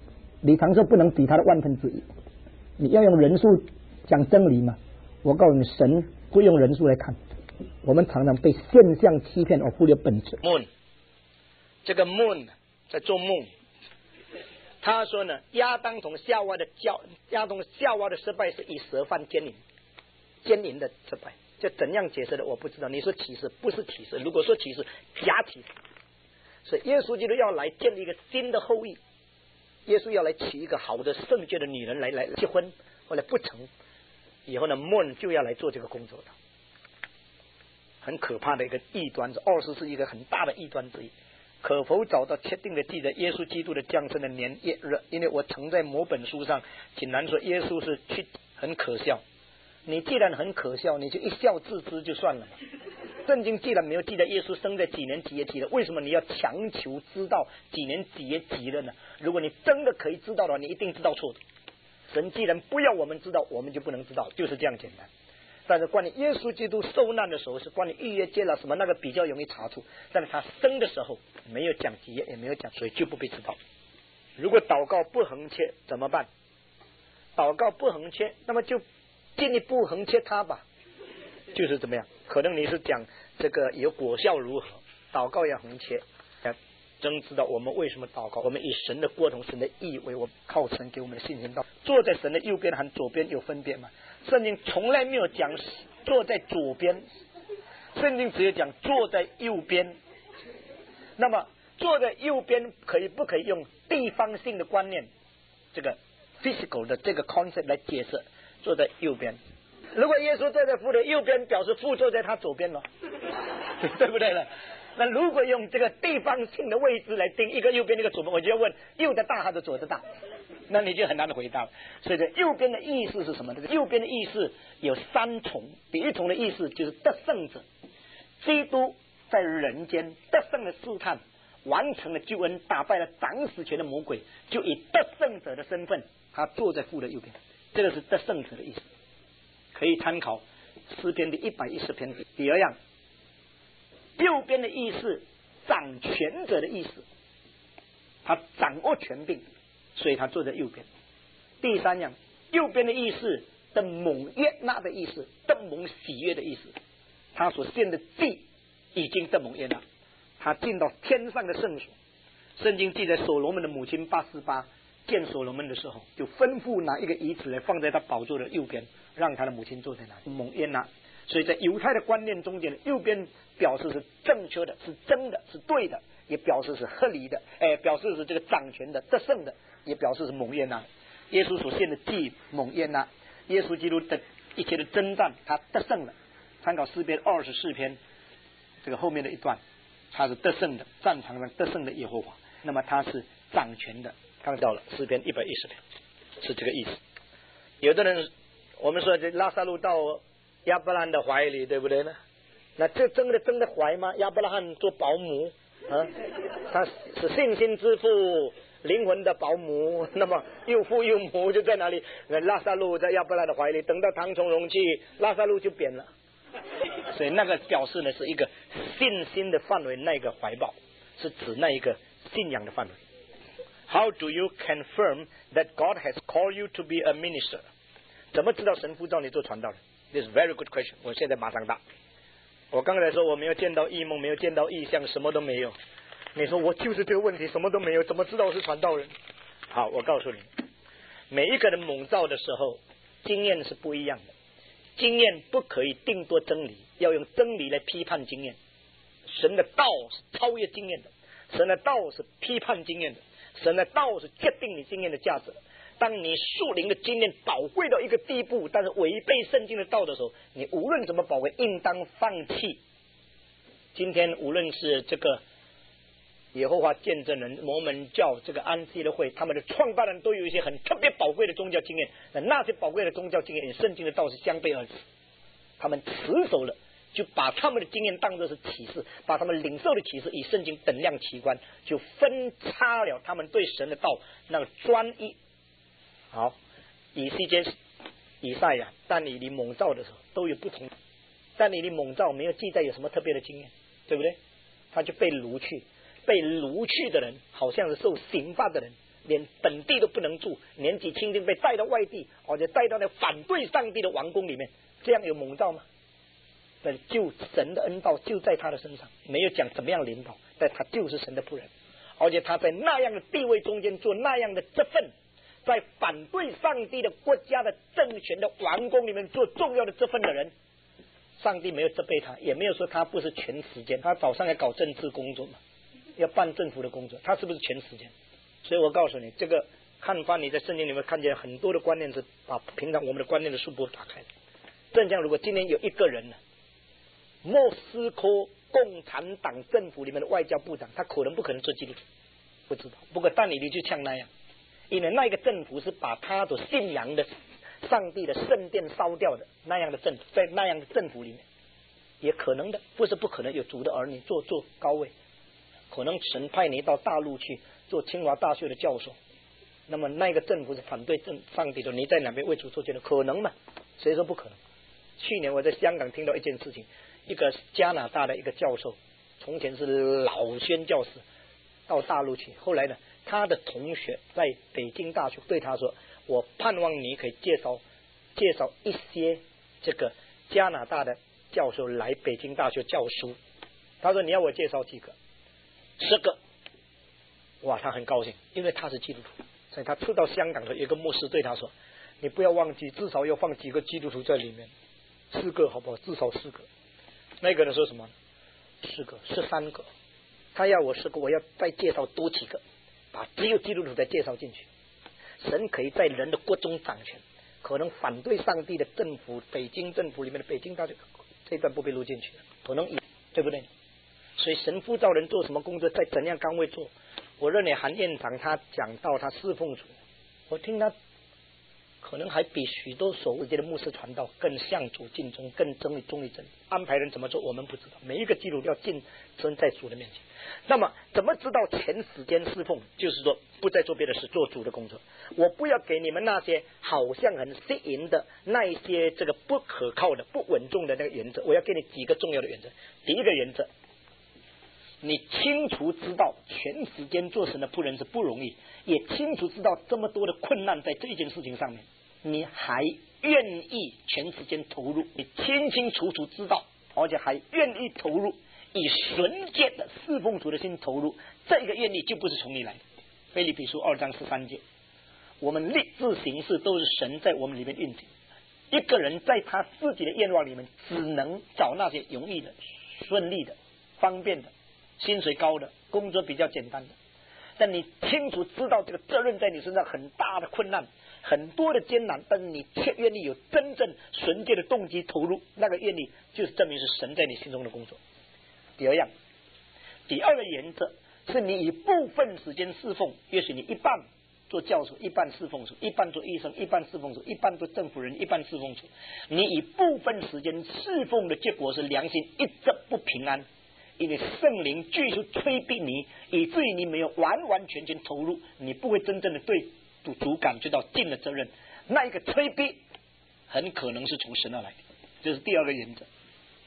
李唐说不能比他的1/10，你要用人数讲真理嘛？我告诉你，神不用人数来看，我们常常被现象欺骗而忽略本质。 moon， 这个 moon 在做梦，他说呢，亚当同夏娃的失败是以蛇犯奸淫的失败。这怎样解释的我不知道。你说启示不是启示，如果说启示假启示，所以耶稣基督要来建立一个新的后裔，耶稣要来娶一个好的圣洁的女人来结婚，后来不成，以后呢moon就要来做这个工作的，很可怕的一个异端，20是一个很大的异端之一。可否找到确定的记载耶稣基督的降生的年月日？因为我曾在某本书上竟然说耶稣是去，很可笑。你既然很可笑，你就一笑置之就算了嘛。圣经既然没有记载耶稣生在几年几月几日，为什么你要强求知道几年几月几日呢？如果你真的可以知道的话，你一定知道错的。神既然不要我们知道，我们就不能知道，就是这样简单。但是关于耶稣基督受难的时候，是关于逾越节了什么那个比较容易查出，但是他生的时候没有讲几月，也没有讲，所以就不被知道。如果祷告不横切怎么办？祷告不横切，那么就进一步横切他吧，就是怎么样？可能你是讲这个有果效如何，祷告要横切。真知道我们为什么祷告，我们以神的国同神的义为我靠神给我们的信心道。坐在神的右边和左边有分别吗？圣经从来没有讲坐在左边，圣经只有讲坐在右边。那么坐在右边不可以用地方性的观念，这个 physical 的这个 concept 来解释坐在右边？如果耶稣坐在父的右边，表示父坐在他左边了，对不对呢？那如果用这个地方性的位置来定，一个右边一个左边，我就要问右的大还是左的大，那你就很难的回答。所以这右边的意思是什么？这个右边的意思有3重，第一重的意思就是得胜者，基督在人间得胜的试探，完成了救恩，打败了掌死权的魔鬼，就以得胜者的身份，他坐在父的右边，这个是得胜者的意思，可以参考诗篇的110篇。第二样，右边的意思，掌权者的意思，他掌握权柄，所以他坐在右边。第三样，右边的意思，的蒙悦纳的意思，的蒙喜悦的意思，他所献的祭已经的蒙悦纳，他进到天上的圣所。圣经记载所罗门的母亲848见所罗门的时候，就吩咐拿一个椅子来放在他宝座的右边，让他的母亲坐在那里蒙悦纳。所以在犹太的观念中间，右边表示是正确的，是真的，是对的，也表示是合理的，表示是这个掌权的、得胜的，也表示是蒙悦纳。耶稣所献的祭蒙悦纳，耶稣基督的一切的征战，他得胜了。参考诗篇24篇这个后面的一段，他是得胜的，战场上得胜的耶和华，那么他是掌权的。刚到了诗篇110篇，是这个意思。有的人我们说这拉撒路到亚伯拉罕的怀里，对不对呢？那这真的怀吗？亚伯拉罕做保姆啊，他是信心之父，灵魂的保姆，那么又父又母就在哪里？拉撒路在亚伯拉罕的怀里，等到汤从容器，拉撒路就扁了。所以那个表示呢是一个信心的范围，那个怀抱是指那一个信仰的范围。How do you confirm that God has called you to be a minister？ 怎么知道神呼召你做传道人？ This is a very good question。 我现在马上答。我刚才说我没有见到异梦，没有见到异象，什么都没有。你说我就是这个问题，什么都没有，怎么知道我是传道人？好，我告诉你，每一个人蒙召的时候，经验是不一样的。经验不可以定夺真理，要用真理来批判经验。神的道是超越经验的，神的道是批判经验的，神的道是决定你经验的价值。当你属灵的经验宝贵到一个地步，但是违背圣经的道的时候，你无论怎么宝贵，应当放弃。今天无论是这个耶和华见证人、摩门教、这个安息的会，他们的创办人都有一些很特别宝贵的宗教经验，那些宝贵的宗教经验与圣经的道是相背而驰。他们持守了，就把他们的经验当作是启示，把他们领受的启示与圣经等量齐观，就分叉了他们对神的道那个专一。好，以西结、以赛亚、但以理蒙召的时候都有不同。但以理蒙召没有记载有什么特别的经验，对不对？他就被掳去，被掳去的人好像是受刑罚的人， 连本地都不能住，年纪轻轻被带到外地，而且带到那反对上帝的王宫里面，这样有蒙召吗？就神的恩道就在他的身上，没有讲怎么样领导，但他就是神的仆人，而且他在那样的地位中间做那样的这份，在反对上帝的国家的政权的王宫里面做重要的这份的人，上帝没有责备他，也没有说他不是全时间，他早上要搞政治工作嘛，要办政府的工作，他是不是全时间？所以我告诉你，这个看法你在圣经里面看见很多的观念是把平常我们的观念的书簿打开的。正像如果今天有一个人呢，莫斯科共产党政府里面的外交部长，他不可能做基督徒，不知道。不过但以理就像那样，因为那个政府是把他所信仰的上帝的圣殿烧掉的那样的政府，在那样的政府里面，也可能的，不是不可能有主的儿女做高位，可能神派你到大陆去做清华大学的教授，那么那个政府是反对上帝的，你在哪边为主做决定？可能吗？谁说不可能？去年我在香港听到一件事情，一个加拿大的一个教授，从前是老宣教士，到大陆去，后来呢，他的同学在北京大学对他说，我盼望你可以介绍一些这个加拿大的教授来北京大学教书。他说你要我介绍几个？10个。哇，他很高兴，因为他是基督徒，所以他出到香港的有一个牧师对他说，你不要忘记至少要放几个基督徒在里面，4个好不好？至少4个。那个人说什么？4个，13个。他要我10个，我要再介绍多几个，把只有基督徒再介绍进去。神可以在人的国中掌权，可能反对上帝的政府，北京政府里面的北京大学这一段不被录进去，可能对不对？所以神呼召人做什么工作，在怎样岗位做。我认为韩院长他讲到他侍奉主，我听他可能还比许多所谓的牧师传道更向主尽忠，更忠于真理。安排人怎么做我们不知道，每一个基督徒要尽身在主的面前。那么怎么知道全时间侍奉？就是说不再做别的事，做主的工作。我不要给你们那些好像很吸引的那一些这个不可靠的不稳重的那个原则，我要给你几个重要的原则。第一个原则，你清楚知道全时间做神的仆人是不容易，也清楚知道这么多的困难在这件事情上面，你还愿意全时间投入，你清清楚楚知道，而且还愿意投入，以纯洁的侍奉主的心投入，这个愿力就不是从你来的。腓立比书2章13节，我们立志行事都是神在我们里面运行。一个人在他自己的愿望里面，只能找那些容易的、顺利的、方便的、薪水高的、工作比较简单的。但你清楚知道这个责任在你身上很大的困难，很多的艰难，但是你却愿意有真正纯洁的动机投入，那个愿力就是证明是神在你心中的工作。第二个原则是你以部分时间侍奉，也许你一半做教授，一半侍奉主，一半做医生，一半侍奉主，一半做政府人，一半侍奉主。你以部分时间侍奉的结果是良心一直不平安，因为圣灵继续催逼你，以至于你没有完完全全投入，你不会真正的对主感觉到尽了责任。那一个催逼很可能是从神而来的，这是第二个原则。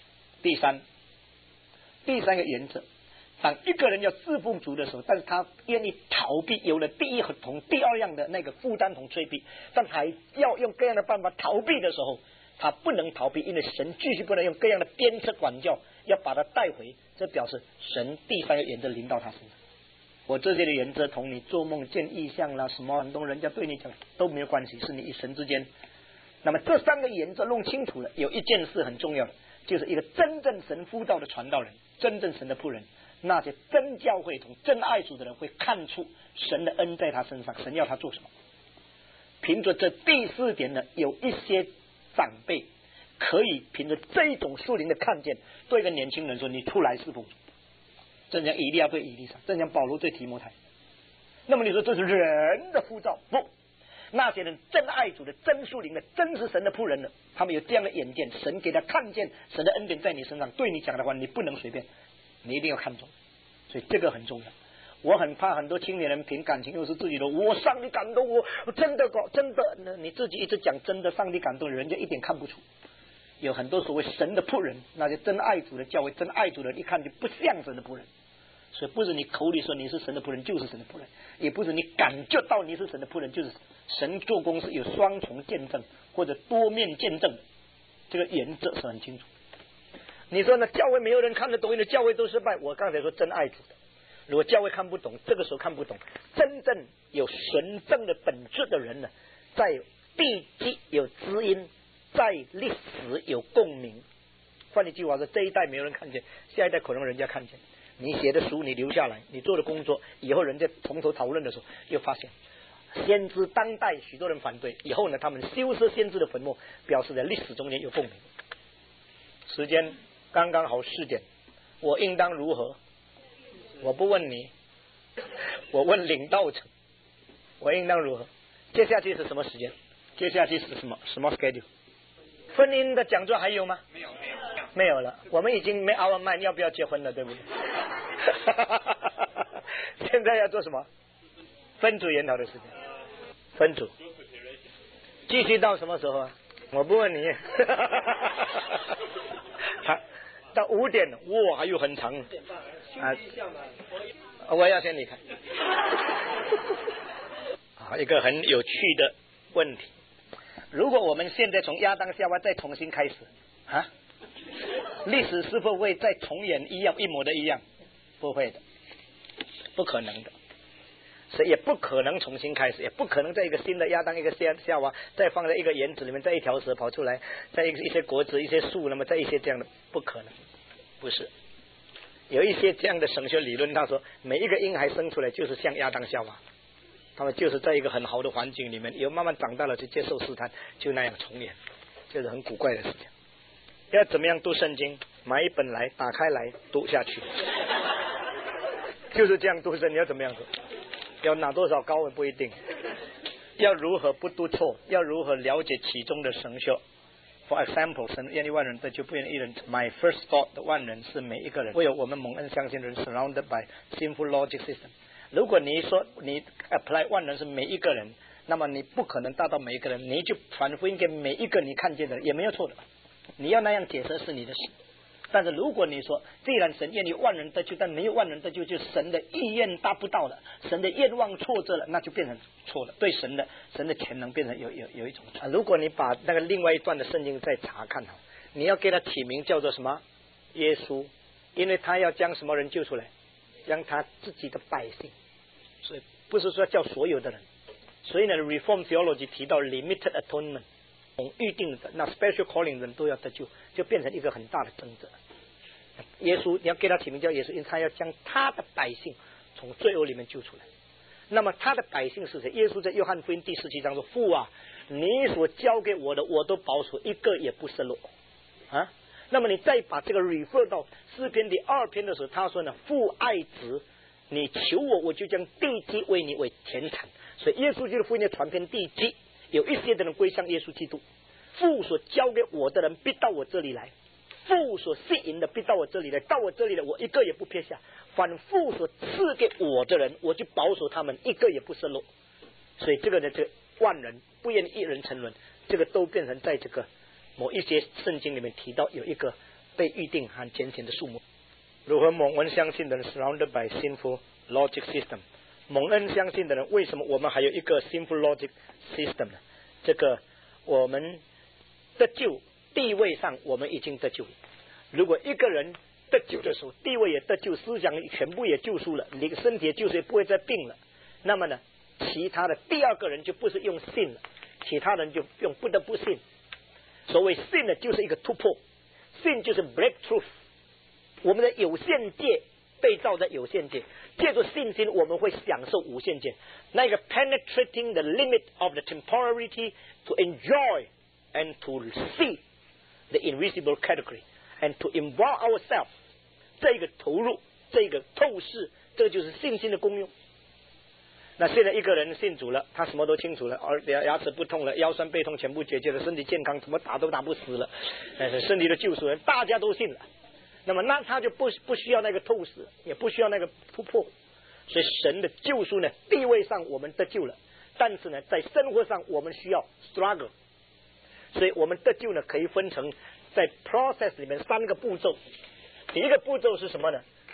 第三个原则，当一个人要侍奉主的时候，但是他愿意逃避，有了第一同第二样的那个负担同催逼，但还要用各样的办法逃避的时候，他不能逃避，因为神继续不能用各样的鞭策管教，要把他带回，这表示神第三个原则临到他身上。我这些的原则同你做梦见异象啦，什么很多人家对你讲都没有关系，是你与神之间。那么这3个原则弄清楚了，有一件事很重要的，就是一个真正神呼召的传道人，真正神的仆人，那些真教会同真爱主的人会看出神的恩在他身上，神要他做什么。凭着这第4点呢，有一些长辈可以凭着这一种属灵的看见，对一个年轻人说，你出来侍奉主，正像以利亚对以利沙，正像保罗对提摩太。那么你说这是人的呼召？不，那些人真爱主的、真属灵的、真是神的仆人的，他们有这样的眼见，神给他看见神的恩典在你身上，对你讲的话你不能随便，你一定要看重，所以这个很重要。我很怕很多青年人凭感情，又是自己的我上帝感动我，真的，你自己一直讲真的上帝感动，人家一点看不出。有很多所谓神的仆人，那些真爱主的教会、真爱主的人，一看就不像神的仆人。 所以不是你口里说你是神的仆人就是神的仆人，也不是你感觉到你是神的仆人就是神做工是有双重见证或者多面见证，这个原则是很清楚。你说呢？教会没有人看得懂，因为教会都失败。我刚才说真爱主的，如果教会看不懂，这个时候看不懂，真正有纯正的本质的人呢，在地基有知音，在历史有共鸣。换一句话说，这一代没有人看见，下一代可能人家看见。你写的书你留下来，你做的工作，以后人家从头讨论的时候，又发现先知当代许多人反对，以后呢，他们修饰先知的坟墓，表示在历史中间有共鸣。时间刚刚好4点，我应当如何？我不问你，我问领导层，我应当如何？接下去是什么时间？接下去是什么 schedule？ 婚姻的讲座还有吗？没有了。我们已经没our mind要不要结婚了，对不对？现在要做什么？分组研讨的时间，分组继续到什么时候啊？我不问你。到5点，哇，还有很长啊！我要先离开。一个很有趣的问题：如果我们现在从亚当夏娃再重新开始啊，历史是否会再重演一模的一样？不会的，不可能的。所以也不可能重新开始，也不可能在一个新的亚当一个夏娃再放在一个园子里面，再一条蛇跑出来，在一些果子一些树，那么在一些这样的，不可能。不是，有一些这样的神学理论，他说每一个婴孩生出来就是像亚当夏娃，他们就是在一个很好的环境里面，有慢慢长大了去接受试探，就那样重演，就是很古怪的事情。要怎么样读圣经？买一本来，打开来读下去，就是这样读圣经。要怎么样读？要拿多少高不一定，要如何不读错，要如何了解其中的神学。For example， 神愿意万人得救，不愿意一人。My first thought， 的万人是每一个人。唯有我们蒙恩相信的人 surrounded by sinful logic system。如果你说你 apply 万人是每一个人，那么你不可能达到每一个人，你就传福音给每一个你看见的人，也没有错的。你要那样解释是你的事。但是如果你说，既然神愿意万人得救，但没有万人得救，就神的意愿达不到了，神的愿望挫折了，那就变成错了，对神的潜能变成有一种如果你把那个另外一段的圣经再查看好，你要给他起名叫做什么？耶稣，因为他要将什么人救出来？将他自己的百姓，所以不是说叫所有的人。所以呢 ，Reform Theology 提到 limited atonement。预定的那 special calling 人都要得救，就变成一个很大的争执。耶稣你要给他起名叫耶稣，因为他要将他的百姓从罪恶里面救出来。那么他的百姓是谁？耶稣在约翰福音第17章说：“父啊，你所交给我的，我都保守，一个也不失落。”啊，那么你再把这个 refer 到诗篇第2篇的时候，他说呢：“父爱子，你求我，我就将地基为你为田产。”所以耶稣就是福音的传遍地基。有一些的人归向耶稣基督，父所交给我的人必到我这里来，父所吸引的必到我这里来，到我这里来我一个也不撇下，反父所赐给我的人，我就保守他们，一个也不失落。所以这个呢，这个万人不愿一人沉沦，这个都变成在这个某一些圣经里面提到有一个被预定和拣选的数目。如何蒙恩相信的人 surrounded by sinful logic system？蒙恩相信的人，为什么我们还有一个 sinful logic system 呢？这个我们得救地位上我们已经得救了。如果一个人得救的时候，地位也得救，思想全部也救赎了，你身体也救赎，也不会再病了，那么呢，其他的第二个人就不是用信了，其他人就用不得不信。所谓信呢，就是一个突破，信就是 breakthrough。我们的有限界被造在有限界，借助信心我们会享受无限界，那个 penetrating the limit of the temporality to enjoy and to see the invisible category and to involve ourselves， 这个投入，这个透视，这就是信心的功用。那现在一个人信主了，他什么都清楚了，而牙齿不痛了，腰酸背痛全部解决了，身体健康，怎么打都打不死了，身体的救赎人大家都信了。那么那他就不需要那个透视，也不需要那个突破。所以神的救赎呢，地位上我们得救了，但是呢，在生活上我们需要 struggle。所以我们得救呢，可以分成在 process 里面3个步骤。第一个步骤是什么呢？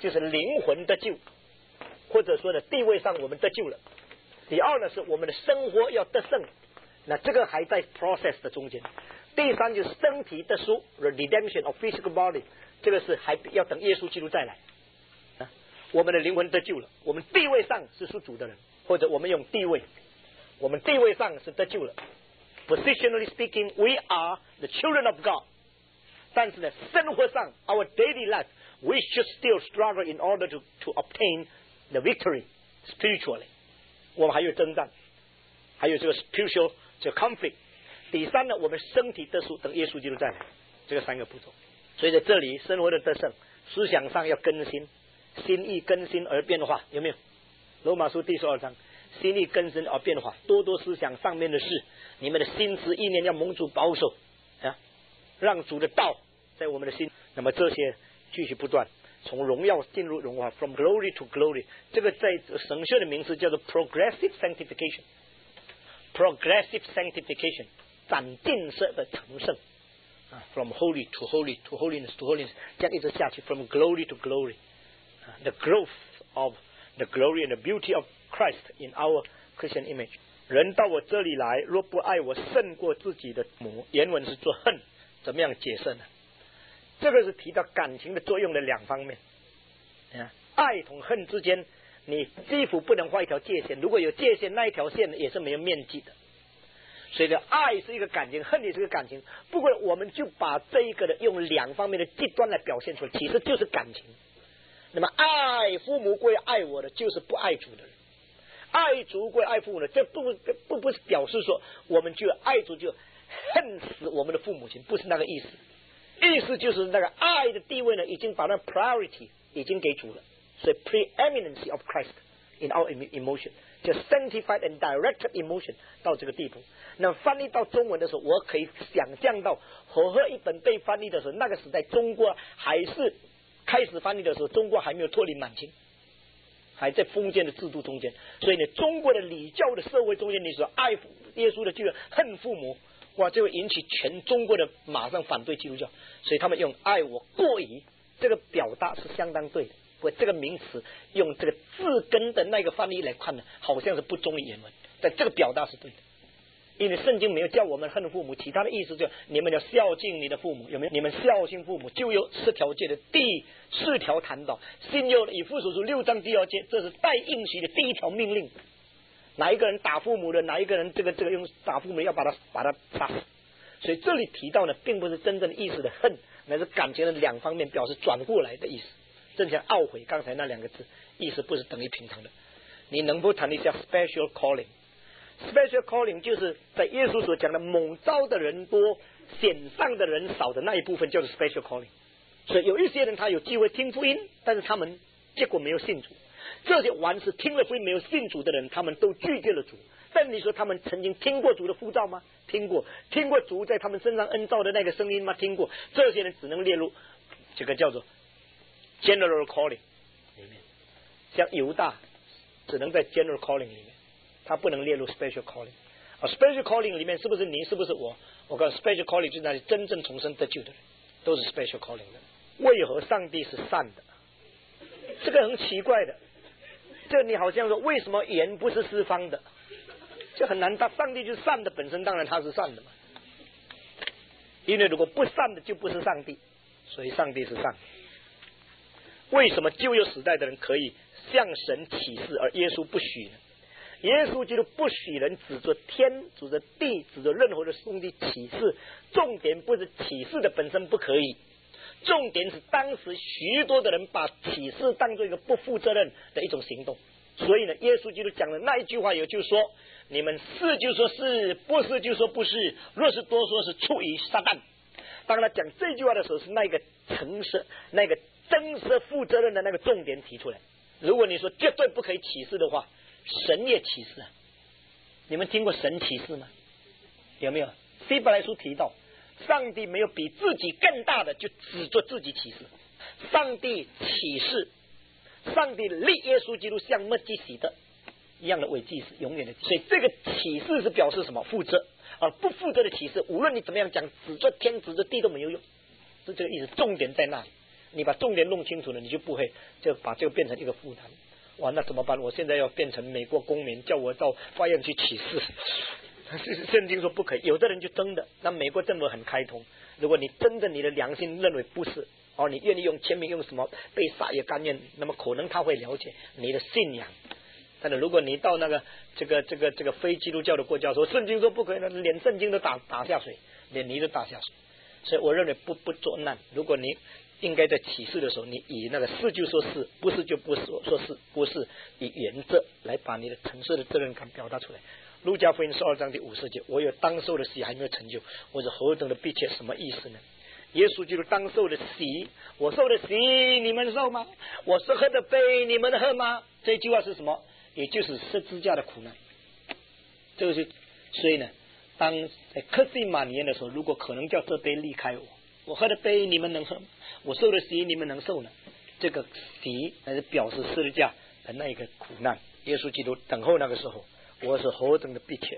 就是灵魂得救，或者说呢地位上我们得救了。第二呢是我们的生活要得胜，那这个还在 process 的中间。第三就是身体得赎 the redemption of physical body， 这个是还要等耶稣基督再来啊。我们的灵魂得救了，我们地位上是属主的人，或者我们用地位，我们地位上是得救了。Positionally speaking, we are the children of God。但是呢，生活上 our daily life we should still struggle in order to obtain the victory spiritually。我们还有征战，还有这个 spiritual 这个 conflict。第三呢，我们身体得赎，等耶稣基督再来，这个三个步骤。所以在这里，生活的得胜，思想上要更新，心意更新而变化，有没有？罗马书第12章，心意更新而变化，多多思想上面的事，你们的心思意念要蒙主保守啊，让主的道在我们的心。那么这些继续不断，从荣耀进入荣耀 ，from glory to glory。这个在神学的名词叫做 progressive sanctification。progressive sanctification， 斩尽式的成圣啊 ，from holy to holy to holiness to holiness， 这样一直下去 ，from glory to glory，the growth of the glory and the beauty of Christ in our Christian image。人到我这里来，若不爱我胜过自己的母，原文是做恨，怎么样解释呢？这个是提到感情的作用的两方面。爱同恨之间，你几乎不能画一条界限，如果有界限，那一条线也是没有面积的。所以呢，爱是一个感情，恨也是一个感情。不过我们就把这一个的用两方面的极端来表现出来，其实就是感情。那么爱父母归爱我的，就是不爱主的人；爱主归爱父母的，这不是表示说我们就爱主就恨死我们的父母亲，不是那个意思。意思就是那个爱的地位呢，已经把那 priority 已经给主了。所以 preeminency of Christ in our emotion， 就 sanctified and directed emotion 到这个地步。那翻译到中文的时候，我可以想象到和合一本被翻译的时候，那个时代中国还是开始翻译的时候，中国还没有脱离满清，还在封建的制度中间。所以呢，中国的礼教的社会中间，你说爱耶稣的就恨父母，哇，就会引起全中国的马上反对基督教。所以他们用爱我过于这个表达是相当对的。这个名词用这个字根的那个翻译来看呢，好像是不忠于原文，但这个表达是对的。因为圣经没有叫我们恨父母，其他的意思就是你们要孝敬你的父母，有没有？你们孝敬父母就有10条诫的第4条谈到，新约以弗所书6章第2节，这是带应许的第1条命令。哪一个人打父母的，哪一个人这个用打父母要把他杀死。所以这里提到呢，并不是真正的意思的恨，乃是感情的两方面表示转过来的意思。正像懊悔刚才那2个字，意思不是等于平常的。你能不谈一下 special calling？special calling 就是在耶稣所讲的蒙召的人多，显上的人少的那一部分，叫做 special calling。所以有一些人他有机会听福音，但是他们结果没有信主。这些凡是听了福音没有信主的人，他们都拒绝了主。但你说他们曾经听过主的呼召吗？听过。听过主在他们身上恩召的那个声音吗？听过。这些人只能列入这个叫做general calling 里面，像犹大只能在 general calling 里面，他不能列入 special calling。special calling 里面是不是你，是不是我？我告诉 special calling 就是那里真正重生得救的人，都是 special calling 的。为何上帝是善的？这个很奇怪的，这你好像说为什么盐不是四方的？这很难答。上帝就是善的，本身当然他是善的嘛。因为如果不善的就不是上帝，所以上帝是善的。为什么旧约时代的人可以向神启示，而耶稣不许呢？耶稣基督不许人指着天、指着地、指着任何的兄弟启示。重点不是启示的本身不可以，重点是当时许多的人把启示当作一个不负责任的一种行动。所以呢，耶稣基督讲的那一句话也就是说，你们是就说是，不是就说不是，若是多说是出于撒旦。当他讲这句话的时候，是那个诚实、那个真实负责任的那个重点提出来。如果你说绝对不可以启示的话，神也启示啊。你们听过神启示吗？有没有？希伯来书提到，上帝没有比自己更大的就指着自己启示。上帝启示，上帝立耶稣基督像麦基洗德一样的为祭司，永远的。所以这个启示是表示什么？负责。而不负责的启示，无论你怎么样讲，指着天指着地都没有用，是这个意思。重点在那里。 你把重点弄清楚了，你就不会就把这个变成一个负担。哇，那怎么办？我现在要变成美国公民，叫我到法院去起誓。圣经说不可以，有的人就真的，那美国政府很开通，如果你真的你的良心认为不是，你愿意用签名用什么被杀也甘愿，那么可能他会了解你的信仰。但是如果你到那个这个非基督教的国家说圣经说不可以，那连圣经都打下水，连你都打下水。所以我认为不作难。如果你应该在启示的时候，你以那个是就说是，不是就不说是，不是以原则来把你的诚实的责任感表达出来。路加福音12章第50节，我有当受的喜还没有成就，我是何等的迫切，什么意思呢？耶稣就是当受的喜，我受的喜你们受吗？我是喝的杯你们喝吗？这句话是什么？也就是十字架的苦难。这个是，所以呢，当在克西马尼园的时候，如果可能叫这杯离开我喝的杯你们能喝吗？我受的喜你们能受呢？这个喜还是表示十字架的那一个苦难。耶稣基督等候那个时候，我是何等的迫切。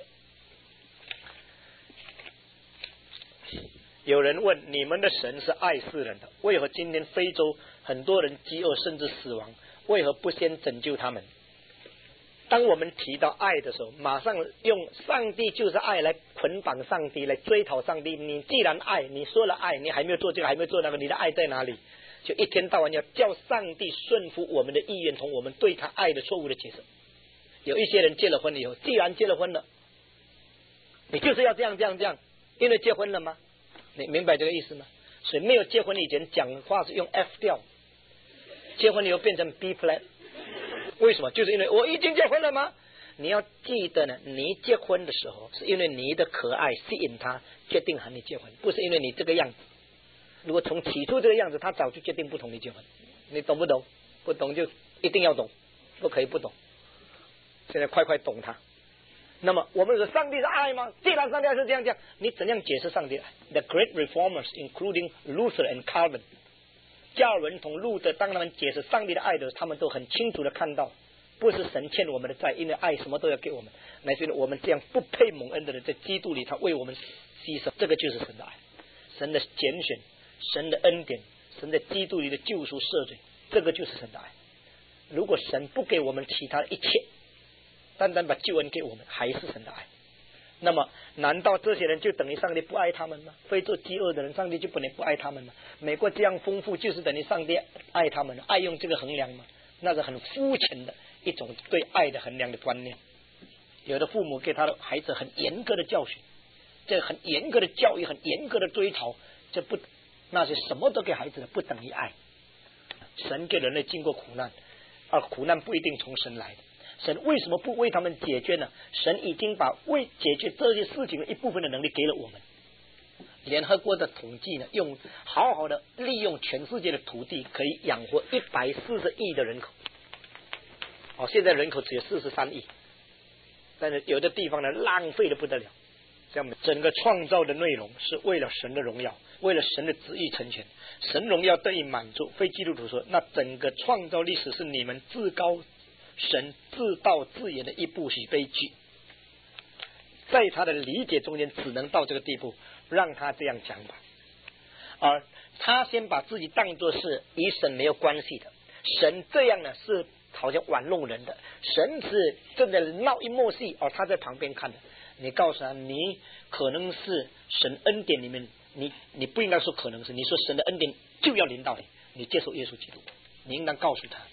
有人问，你们的神是爱世人的，为何今天非洲很多人饥饿甚至死亡，为何不先拯救他们？当我们提到爱的时候，马上用上帝就是爱来捆绑上帝，来追讨上帝。你既然爱，你说了爱，你还没有做这个，还没有做那个，你的爱在哪里？就一天到晚要叫上帝顺服我们的意愿，从我们对他爱的错误的解释。有一些人结了婚以后，既然结了婚了，你就是要这样，因为结婚了吗？你明白这个意思吗？所以没有结婚以前讲话是用 F 调，结婚以后变成 B flat。为什么？就是因为我已经结婚了吗？你要记得呢，你结婚的时候是因为你的可爱吸引他，决定和你结婚，不是因为你这个样子。如果从起初这个样子，他早就决定不同你结婚。你懂不懂？不懂就一定要懂，不可以不懂。现在快懂他。那么我们说上帝是爱吗？既然上帝是这样讲，你怎样解释上帝爱 ？The great reformers, including Luther and Calvin， 加尔文同路德，当他们解释上帝的爱的时候，他们都很清楚的看到，不是神欠我们的债，因为爱什么都要给我们，乃是我们这样不配蒙恩的人，在基督里他为我们牺牲，这个就是神的爱，神的拣选，神的恩典，神在基督里的救赎赦罪，这个就是神的爱。如果神不给我们其他的一切，单单把救恩给我们，还是神的爱。那么难道这些人就等于上帝不爱他们吗？非洲饥饿的人，上帝就不能不爱他们吗？美国这样丰富，就是等于上帝爱他们，爱用这个衡量吗？那是很肤浅的一种对爱的衡量的观念。有的父母给他的孩子很严格的教训，这很严格的教育，很严格的追讨，这不那些什么都给孩子的，不等于爱。神给人类经过苦难，而苦难不一定从神来的。神为什么不为他们解决呢？神已经把为解决这些事情的一部分的能力给了我们。联合国的统计呢，用好好的利用全世界的土地，可以养活140亿的人口。现在人口只有43亿，但是有的地方呢，浪费的不得了。这样整个创造的内容是为了神的荣耀，为了神的旨意成全，神荣耀得以满足。非基督徒说，那整个创造历史是你们至高神自导自演的一部喜悲剧。在他的理解中间只能到这个地步，让他这样讲吧。而他先把自己当作是与神没有关系的，神这样呢是好像玩弄人的，神是正在闹一幕戏，而他在旁边看的。你告诉他，你可能是神恩典里面，你不应该说可能是，你说神的恩典就要临到你，你接受耶稣基督，你应当告诉他。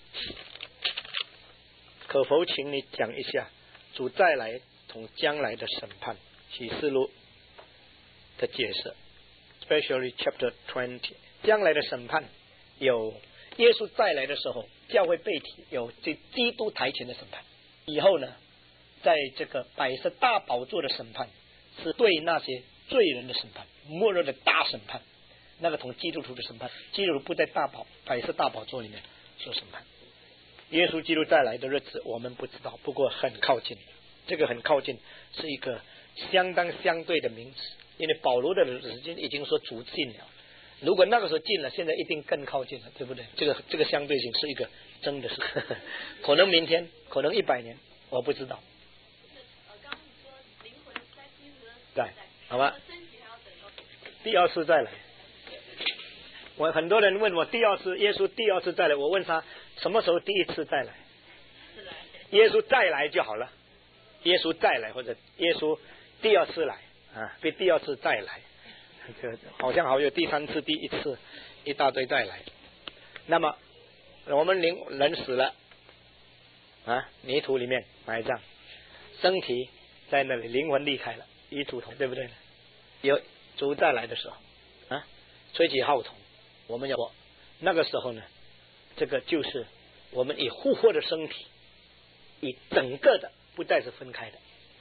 可否请你讲一下主再来同将来的审判，启示录的解释 ，especially chapter 20， 将来的审判有耶稣再来的时候，教会被提，有这基督台前的审判。以后呢，在这个摆设大宝座的审判，是对那些罪人的审判，末日的大审判，那个同基督徒的审判，基督徒不在摆设大宝座里面做审判。耶稣基督再来的日子我们不知道，不过很靠近。这个很靠近是一个相当相对的名词，因为保罗的时间已经说主近了，如果那个时候近了，现在一定更靠近了，对不对？这个相对性是一个真的是可能明天，可能100年，我不知道。 刚刚说灵魂在基督的对，好吧，第二次再来。 我很多人问我第二次耶稣第二次再来，我问他什么时候第一次再来？耶稣再来就好了，耶稣再来或者耶稣第二次来啊，比第二次再来，好像有第三次、第一次，一大堆再来。那么我们人死了啊，泥土里面埋葬，身体在那里，灵魂离开了，与主同，对不对？有主再来的时候啊，吹起号筒，我们要那个时候呢，这个就是我们以复活的身体，以整个的不再是分开的。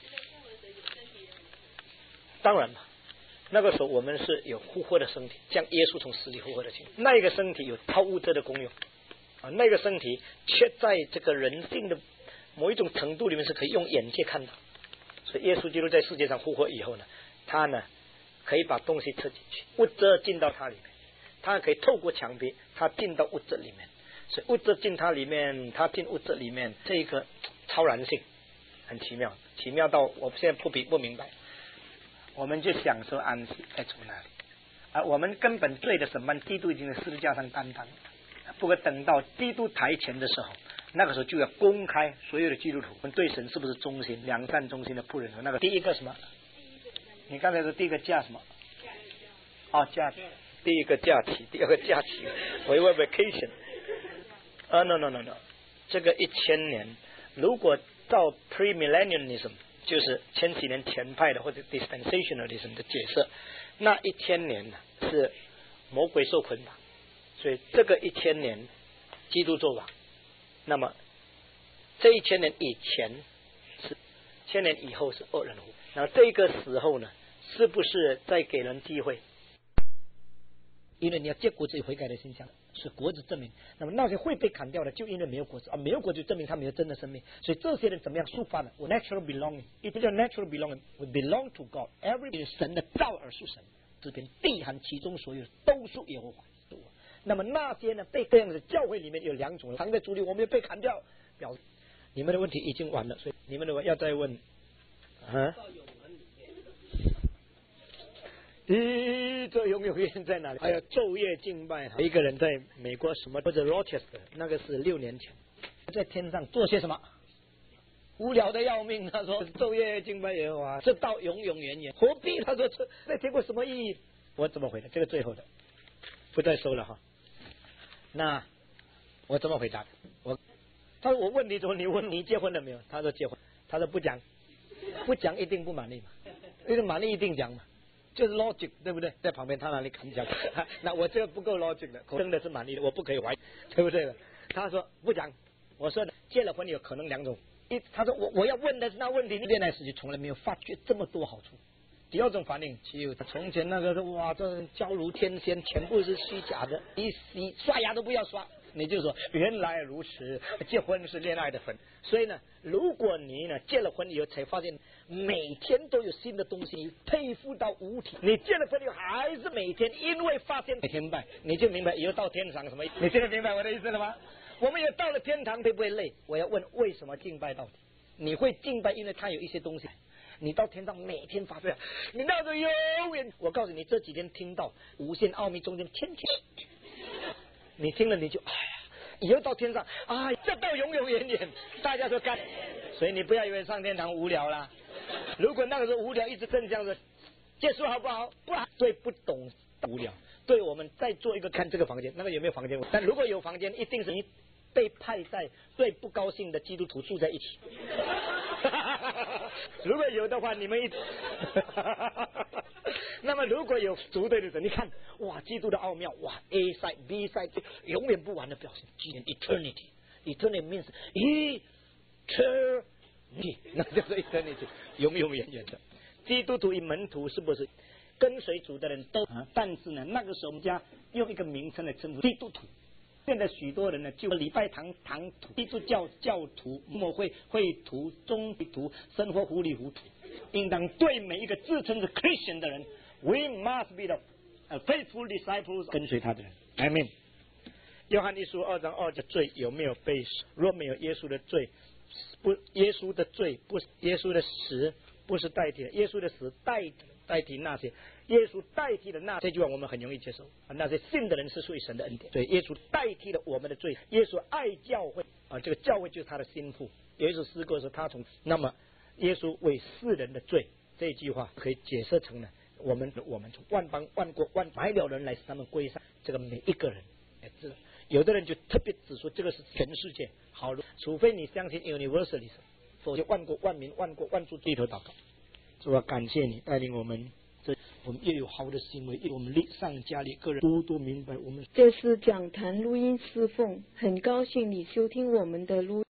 当然嘛，那个时候我们是有复活的身体，像耶稣从死里复活的身体，那个身体有超物质的功用啊，那个身体却在这个人性的某一种程度里面是可以用眼界看到。所以耶稣基督在世界上复活以后呢，他呢可以把东西吃进去，物质进到他里面，他可以透过墙壁，他进到物质里面，所以物质进他里面，他进物质里面，这个超然性很奇妙，奇妙到我现在不明白。我们就享受安息在主那里，而我们根本罪的审判，基督已经在十字架上担当。不过等到基督台前的时候，那个时候就要公开所有的基督徒，我们对神是不是忠心、良善、忠心的仆人。那个第一个什么？你刚才说第一个假什么？哦，假期。第一个假期，第二个假期，我以为 vacation。no， 这个1000年，如果照 premillennialism。就是千禧年前派的或者 dispensationalism 的解释，那1000年呢是魔鬼受捆绑，所以这个1000年基督做王。那么这1000年以前是1000年以后是恶人湖，然后这个时候呢，是不是再给人机会？因为你要结果子悔改的现象，是果子证明。那么那些会被砍掉的，就因为没有果子啊，没有果子就证明他没有真的生命。所以这些人怎么样抒发呢？我 natural belonging， 一叫 natural belonging， we belong to God。Every 神的造而属神，这边地和其中所有都属耶和华。那么那些呢被这样的教会里面有2种，藏在主里，我们被砍掉，表示你们的问题已经完了，所以你们如果要再问啊。这永远在哪里？还有昼夜敬拜。一个人在美国什么或者 Rochester， 那个是6年前，在天上做些什么？无聊的要命。他说昼夜敬拜耶和华，这道永永远远，何必？他说这那结果什么意义？我怎么回答？这个最后的不再说了哈。那我怎么回答？他说我问你怎么？你问你结婚了没有？他说结婚。他说不讲一定不满意嘛，因为满意一定讲嘛。就是 logic， 对不对？在旁边他那里砍讲，那我这个不够 logic 的，真的是满意的，我不可以怀疑，对不对？他说不讲，我说结了婚有可能2种，他说我要问的是那问题，恋爱时期从来没有发觉这么多好处。第二种反应，只有从前那个哇，这娇如天仙，全部是虚假的，你刷牙都不要刷。你就说原来如此，结婚是恋爱的份。所以呢，如果你呢结了婚以后才发现每天都有新的东西，你佩服到五体。你结了婚以后还是每天，因为发现每天拜，你就明白以后到天堂什么意思。你现在明白我的意思了吗？我们也到了天堂，会不会累？我要问为什么敬拜到底？你会敬拜，因为它有一些东西。你到天上每天发现，你那个永远。我告诉你，这几天听到无限奥秘中间天天。你听了你就哎呀，以后到天上啊，这到永永远远，大家说干。所以你不要以为上天堂无聊啦。如果那个时候无聊，一直正这样子结束好不好？不好，对不懂无聊。对，我们再做一个看这个房间，那个有没有房间？但如果有房间，一定是你被派在最不高兴的基督徒住在一起。如果有的话，你们一那么如果有组队的人，你看哇，基督的奥妙哇 ，A side B side 永远不完的表现 ，eternity means eternity， 那就是 eternity， 永永远远的。基督徒与门徒是不是跟随主的人都？但是呢，那个时候我们家用一个名称来称呼基督徒。现在许多人呢，就礼拜堂徒、基督教教徒、牧会会徒、宗徒、生活糊里糊涂。应当对每一个自称是 Christian 的人 ，We must be the faithful disciples， 跟随他的人。Amen。约翰一书2章2节，罪有没有被死？若没有耶稣的罪，不，耶稣的罪不，耶稣的死不是代替，耶稣的死代代替那些，耶稣代替了那，这句话我们很容易接受。那些信的人是属于神的恩典，对，耶稣代替了我们的罪，耶稣爱教会这个教会就是他的心腹。有一首诗歌说他从，那么耶稣为世人的罪，这句话可以解释成呢，我们从万邦万国万百了人来使他们归上，这个每一个人也知道。有的人就特别指出这个是全世界，好，除非你相信 universalism， 否则万国万民万国万族低头祷告。主啊，感谢你带领我们，我们越有好的行为，我们力上加力，个人都明白我们。 这是讲坛录音侍奉，很高兴你收听我们的录